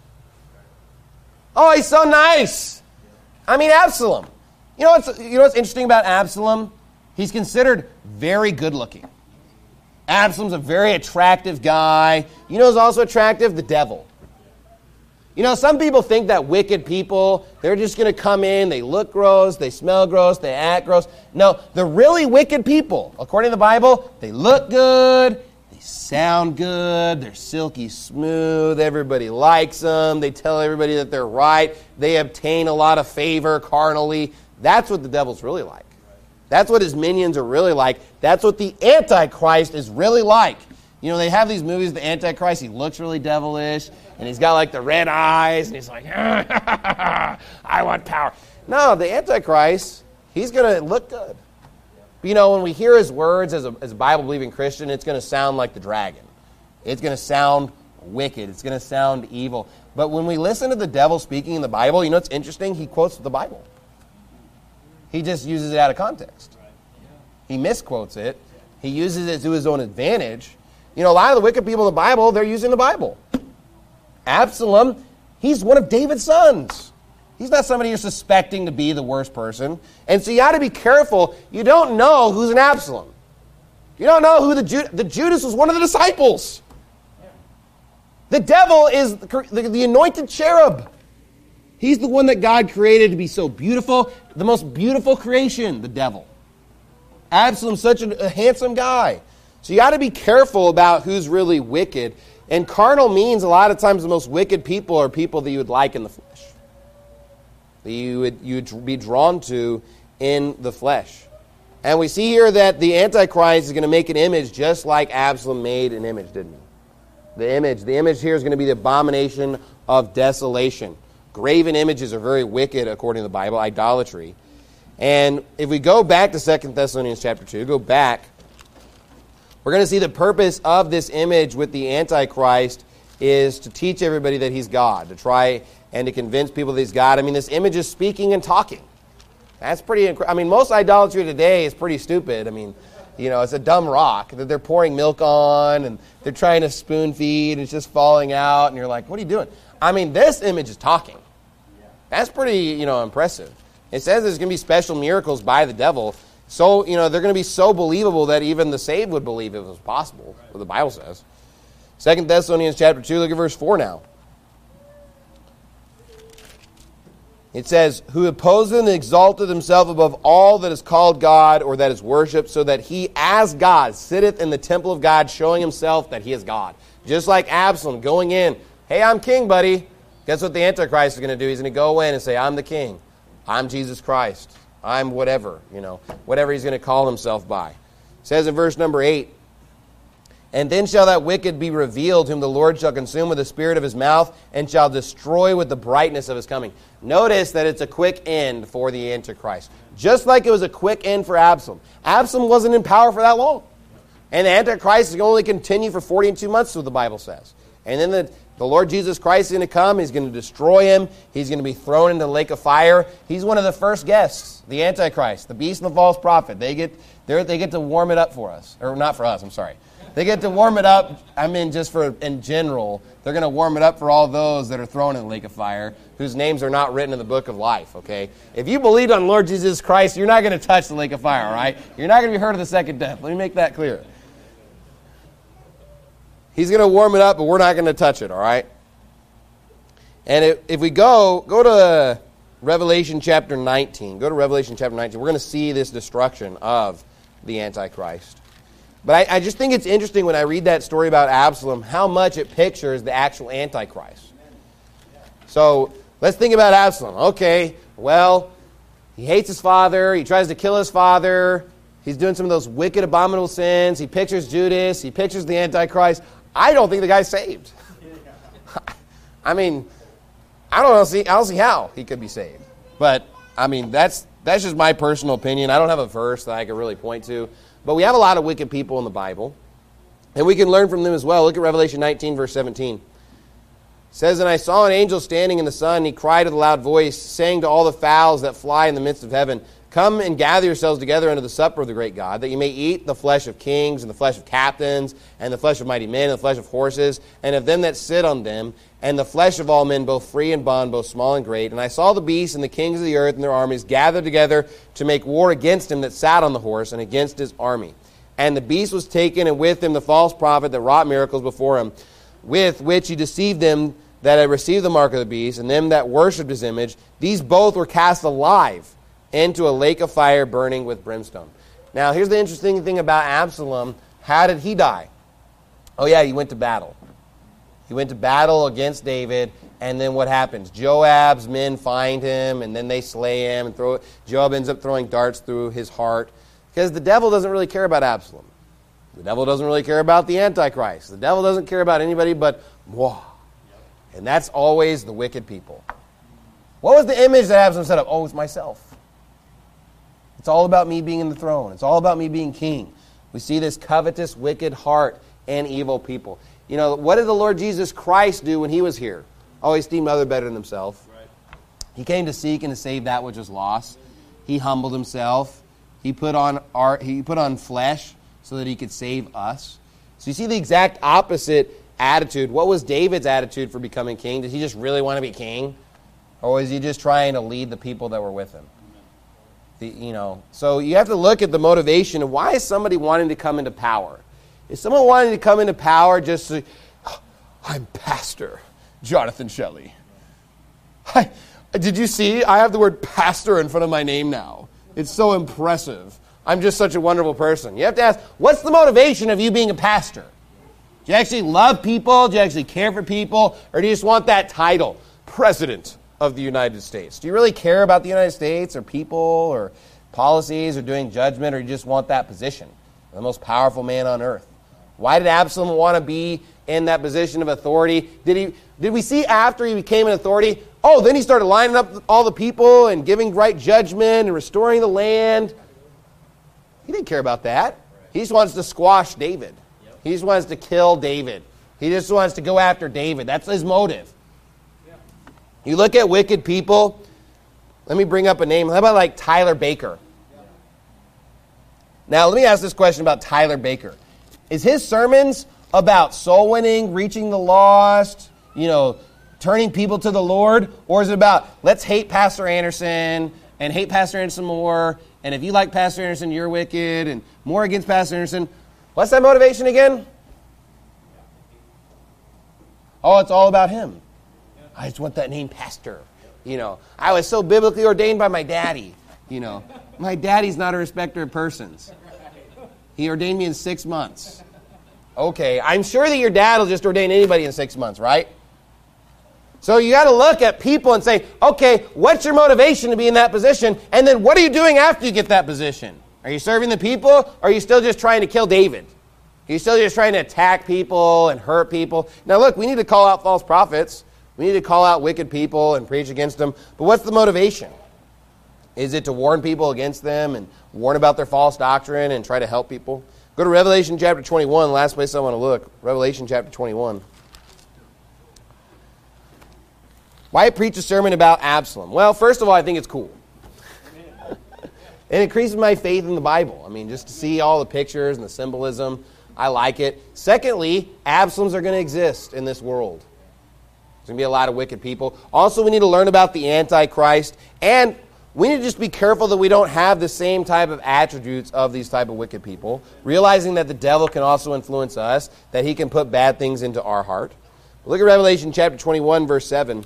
Oh, he's so nice. I mean, Absalom. You know what's interesting about Absalom? He's considered very good looking. Absalom's a very attractive guy. You know who's also attractive? The devil. You know, some people think that wicked people, they're just going to come in, they look gross, they smell gross, they act gross. No, the really wicked people, according to the Bible, they look good, they sound good, they're silky smooth, everybody likes them, they tell everybody that they're right, they obtain a lot of favor carnally. That's what the devil's really like. That's what his minions are really like. That's what the Antichrist is really like. You know, they have these movies, the Antichrist, he looks really devilish, and he's got like the red eyes, and he's like, I want power. No, the Antichrist, he's going to look good. You know, when we hear his words as a Bible-believing Christian, it's going to sound like the dragon. It's going to sound wicked. It's going to sound evil. But when we listen to the devil speaking in the Bible, you know what's interesting? He quotes the Bible. He just uses it out of context. He misquotes it. He uses it to his own advantage. You know, a lot of the wicked people in the Bible, they're using the Bible. Absalom, he's one of David's sons. He's not somebody you're suspecting to be the worst person. And so you got to be careful. You don't know who's an Absalom. You don't know who the Judas was one of the disciples. The devil is the anointed cherub. He's the one that God created to be so beautiful. The most beautiful creation, the devil. Absalom's such a handsome guy. So you got to be careful about who's really wicked. And carnal means a lot of times the most wicked people are people that you would like in the flesh. That you would be drawn to in the flesh. And we see here that the Antichrist is going to make an image just like Absalom made an image, didn't he? The image here is going to be the abomination of desolation. Graven images are very wicked according to the Bible, idolatry. And if we go back to 2 Thessalonians chapter 2, we're going to see the purpose of this image with the Antichrist is to teach everybody that he's God, to try and to convince people that he's God. I mean, this image is speaking and talking. That's pretty incredible. I mean, most idolatry today is pretty stupid. I mean, you know, it's a dumb rock that they're pouring milk on, and they're trying to spoon feed, and it's just falling out, and you're like, what are you doing? I mean, this image is talking. That's pretty, impressive. It says there's going to be special miracles by the devil. So, they're going to be so believable that even the saved would believe it was possible, what the Bible says. 2 Thessalonians chapter 2, look at verse 4 now. It says, who opposed and exalted himself above all that is called God or that is worshipped, so that he as God sitteth in the temple of God, showing himself that he is God. Just like Absalom going in, hey, I'm king, buddy. Guess what the Antichrist is going to do? He's going to go in and say, I'm the king. I'm Jesus Christ. I'm whatever, whatever he's going to call himself by. It says in verse number 8, and then shall that wicked be revealed, whom the Lord shall consume with the spirit of his mouth, and shall destroy with the brightness of his coming. Notice that it's a quick end for the Antichrist. Just like it was a quick end for Absalom. Absalom wasn't in power for that long. And the Antichrist is going to only continue for 40 and 2 months, so the Bible says. And then the Lord Jesus Christ is going to come. He's going to destroy him. He's going to be thrown into the lake of fire. He's one of the first guests, the Antichrist, the beast and the false prophet. They get to warm it up for us. Or not for us, I'm sorry. They get to warm it up, just for, in general, they're going to warm it up for all those that are thrown in the lake of fire, whose names are not written in the book of life, okay? If you believed on Lord Jesus Christ, you're not going to touch the lake of fire, all right? You're not going to be hurt of the second death. Let me make that clear. He's going to warm it up, but we're not going to touch it, all right? And if we go to Revelation chapter 19. Go to Revelation chapter 19. We're going to see this destruction of the Antichrist. But I just think it's interesting when I read that story about Absalom, how much it pictures the actual Antichrist. So let's think about Absalom. Okay, well, he hates his father. He tries to kill his father. He's doing some of those wicked, abominable sins. He pictures Judas. He pictures the Antichrist. I don't think the guy's saved. I don't see how he could be saved. But, that's just my personal opinion. I don't have a verse that I could really point to. But we have a lot of wicked people in the Bible, and we can learn from them as well. Look at Revelation 19, verse 17. It says, and I saw an angel standing in the sun, and he cried with a loud voice, saying to all the fowls that fly in the midst of heaven, come and gather yourselves together unto the supper of the great God, that you may eat the flesh of kings, and the flesh of captains, and the flesh of mighty men, and the flesh of horses, and of them that sit on them, and the flesh of all men, both free and bond, both small and great. And I saw the beasts and the kings of the earth and their armies gathered together to make war against him that sat on the horse and against his army. And the beast was taken, and with him the false prophet that wrought miracles before him, with which he deceived them that had received the mark of the beast, and them that worshipped his image. These both were cast alive into a lake of fire burning with brimstone. Now, here's the interesting thing about Absalom. How did he die? Oh yeah, he went to battle. He went to battle against David, and then what happens? Joab's men find him, and then they slay him, and Joab ends up throwing darts through his heart, because the devil doesn't really care about Absalom. The devil doesn't really care about the Antichrist. The devil doesn't care about anybody but moi. And that's always the wicked people. What was the image that Absalom set up? Oh, it's myself. It's all about me being in the throne. It's all about me being king. We see this covetous, wicked heart and evil people. You know, what did the Lord Jesus Christ do when he was here? Oh, he esteemed others better than himself. Right. He came to seek and to save that which was lost. He humbled himself. He put on flesh so that he could save us. So you see the exact opposite attitude. What was David's attitude for becoming king? Did he just really want to be king? Or was he just trying to lead the people that were with him? So you have to look at the motivation of why is somebody wanting to come into power? Is someone wanting to come into power just to, I'm Pastor Jonathan Shelley. Did you see? I have the word pastor in front of my name now. It's so impressive. I'm just such a wonderful person. You have to ask, what's the motivation of you being a pastor? Do you actually love people? Do you actually care for people? Or do you just want that title, President of the United States? Do you really care about the United States or people or policies or doing judgment, or you just want that position? The most powerful man on earth. Why did Absalom want to be in that position of authority? Did we see after he became an authority, then he started lining up all the people and giving right judgment and restoring the land? He didn't care about that. He just wants to squash David. He just wants to kill David. He just wants to go after David. That's his motive. You look at wicked people. Let me bring up a name. How about like Tyler Baker? Now, let me ask this question about Tyler Baker. Is his sermons about soul winning, reaching the lost, turning people to the Lord? Or is it about, let's hate Pastor Anderson and hate Pastor Anderson more, and if you like Pastor Anderson, you're wicked, and more against Pastor Anderson? What's that motivation again? Oh, it's all about him. I just want that name pastor. I was so biblically ordained by my daddy. My daddy's not a respecter of persons. He ordained me in 6 months. Okay, I'm sure that your dad will just ordain anybody in 6 months, right? So you got to look at people and say, okay, what's your motivation to be in that position? And then what are you doing after you get that position? Are you serving the people? Or are you still just trying to kill David? Are you still just trying to attack people and hurt people? Now look, we need to call out false prophets. We need to call out wicked people and preach against them. But what's the motivation? Is it to warn people against them and warn about their false doctrine and try to help people? Go to Revelation chapter 21, last place I want to look. Revelation chapter 21. Why preach a sermon about Absalom? Well, first of all, I think it's cool. It increases my faith in the Bible. I mean, just to see all the pictures and the symbolism, I like it. Secondly, Absaloms are going to exist in this world. There's going to be a lot of wicked people. Also, we need to learn about the Antichrist. And we need to just be careful that we don't have the same type of attributes of these type of wicked people. Realizing that the devil can also influence us, that he can put bad things into our heart. Look at Revelation chapter 21, verse 7. It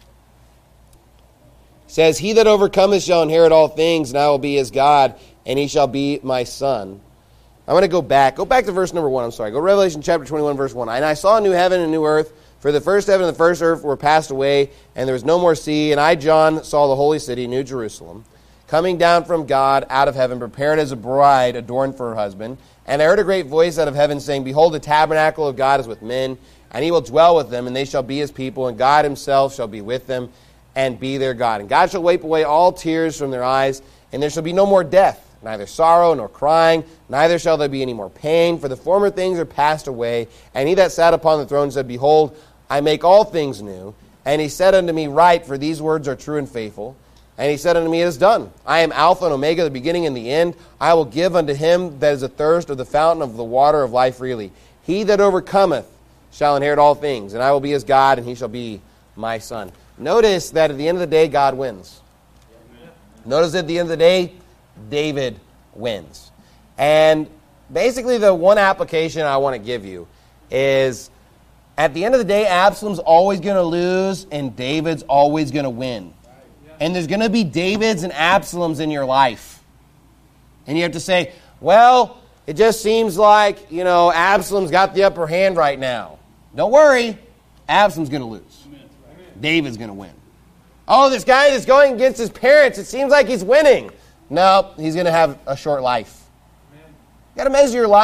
says, he that overcometh shall inherit all things, and I will be his God, and he shall be my son. I'm going to go back. Go back to verse number 1. I'm sorry. Go to Revelation chapter 21, verse 1. And I saw a new heaven and a new earth, for the first heaven and the first earth were passed away, and there was no more sea. And I, John, saw the holy city, New Jerusalem, coming down from God out of heaven, prepared as a bride adorned for her husband. And I heard a great voice out of heaven saying, behold, the tabernacle of God is with men, and he will dwell with them, and they shall be his people, and God himself shall be with them, and be their God. And God shall wipe away all tears from their eyes, and there shall be no more death, neither sorrow nor crying, neither shall there be any more pain, for the former things are passed away. And he that sat upon the throne said, behold, I make all things new. And he said unto me, write, for these words are true and faithful. And he said unto me, it is done. I am Alpha and Omega, the beginning and the end. I will give unto him that is athirst of the fountain of the water of life freely. He that overcometh shall inherit all things, and I will be his God, and he shall be my son. Notice that at the end of the day, God wins. Notice at the end of the day, David wins. And basically the one application I want to give you is, at the end of the day, Absalom's always going to lose and David's always going to win. And there's going to be Davids and Absaloms in your life. And you have to say, well, it just seems like, Absalom's got the upper hand right now. Don't worry, Absalom's going to lose. David's going to win. Oh, this guy that's going against his parents, it seems like he's winning. No, he's going to have a short life. You got to measure your life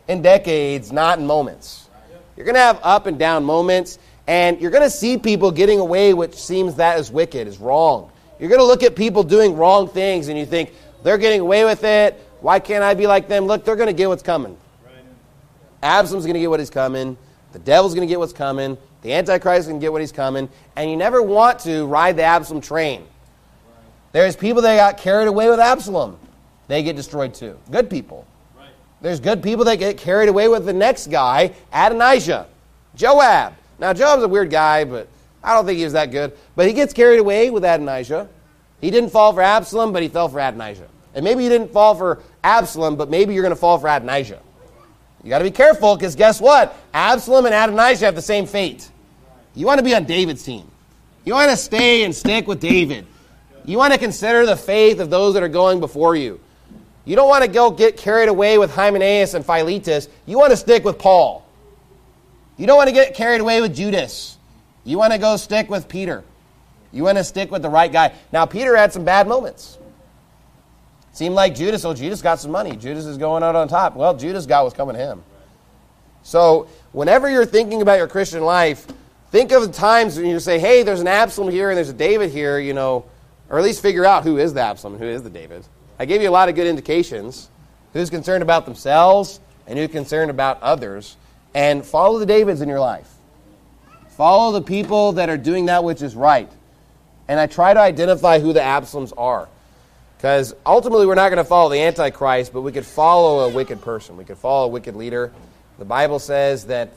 in decades, not in moments. You're going to have up and down moments, and you're going to see people getting away which seems that is wicked, is wrong. You're going to look at people doing wrong things, and you think, they're getting away with it. Why can't I be like them? Look, they're going to get what's coming. Absalom's going to get what is coming. The devil's going to get what's coming. The Antichrist is going to get what he's coming. And you never want to ride the Absalom train. There's people that got carried away with Absalom. They get destroyed too. Good people. There's good people that get carried away with the next guy, Adonijah, Joab. Now, Joab's a weird guy, but I don't think he was that good. But he gets carried away with Adonijah. He didn't fall for Absalom, but he fell for Adonijah. And maybe you didn't fall for Absalom, but maybe you're going to fall for Adonijah. You got to be careful, because guess what? Absalom and Adonijah have the same fate. You want to be on David's team. You want to stay and stick with David. You want to consider the faith of those that are going before you. You don't want to go get carried away with Hymenaeus and Philetus. You want to stick with Paul. You don't want to get carried away with Judas. You want to go stick with Peter. You want to stick with the right guy. Now, Peter had some bad moments. Seemed like Judas, Judas got some money. Judas is going out on top. Well, Judas got what's coming to him. So, whenever you're thinking about your Christian life, think of the times when you say, hey, there's an Absalom here and there's a David here, or at least figure out who is the Absalom and who is the David. I gave you a lot of good indications. Who's concerned about themselves and who's concerned about others. And follow the Davids in your life. Follow the people that are doing that which is right. And I try to identify who the Absaloms are. Because ultimately we're not going to follow the Antichrist, but we could follow a wicked person. We could follow a wicked leader. The Bible says that,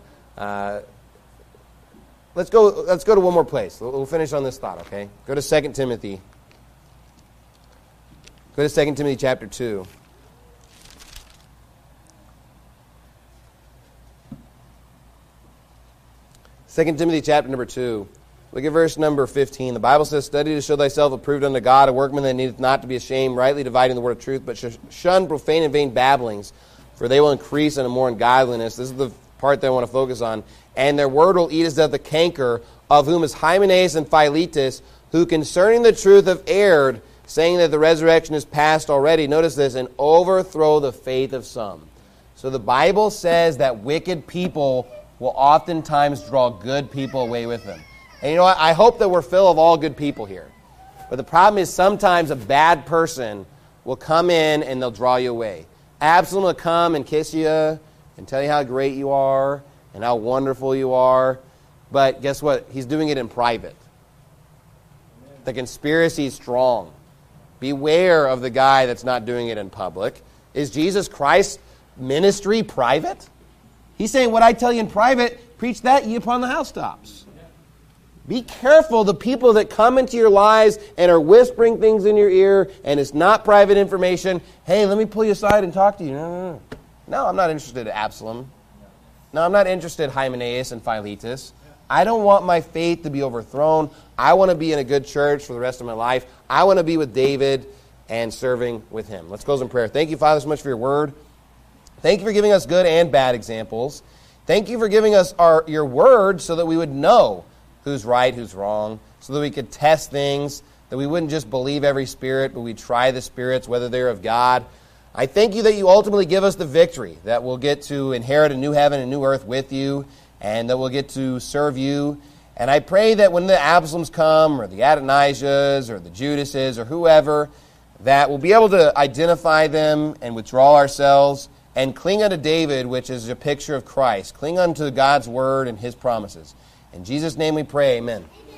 let's go to one more place. We'll finish on this thought, okay? Go to 2 Timothy. Go to 2 Timothy chapter 2. Second Timothy chapter number 2. Look at verse number 15. The Bible says, study to show thyself approved unto God, a workman that needeth not to be ashamed, rightly dividing the word of truth, but shun profane and vain babblings, for they will increase unto more ungodliness. This is the part that I want to focus on. And their word will eat as doth the canker, of whom is Hymenaeus and Philetus, who concerning the truth have erred, saying that the resurrection is past already. Notice this, and overthrow the faith of some. So the Bible says that wicked people will oftentimes draw good people away with them. And you know what? I hope that we're full of all good people here. But the problem is sometimes a bad person will come in and they'll draw you away. Absalom will come and kiss you and tell you how great you are and how wonderful you are. But guess what? He's doing it in private. The conspiracy is strong. Beware of the guy that's not doing it in public. Is Jesus Christ's ministry private? He's saying, what I tell you in private, preach that ye upon the housetops. Be careful the people that come into your lives and are whispering things in your ear and it's not private information. Hey, let me pull you aside and talk to you. No, I'm not interested in Absalom. No, I'm not interested in Hymenaeus and Philetus. I don't want my faith to be overthrown. I want to be in a good church for the rest of my life. I want to be with David and serving with him. Let's close in prayer. Thank you, Father, so much for your word. Thank you for giving us good and bad examples. Thank you for giving us your word so that we would know who's right, who's wrong, so that we could test things, that we wouldn't just believe every spirit, but we try the spirits, whether they're of God. I thank you that you ultimately give us the victory, that we'll get to inherit a new heaven and new earth with you, and that we'll get to serve you. And I pray that when the Absaloms come, or the Adonijahs, or the Judases, or whoever, that we'll be able to identify them and withdraw ourselves and cling unto David, which is a picture of Christ. Cling unto God's word and his promises. In Jesus' name we pray, amen.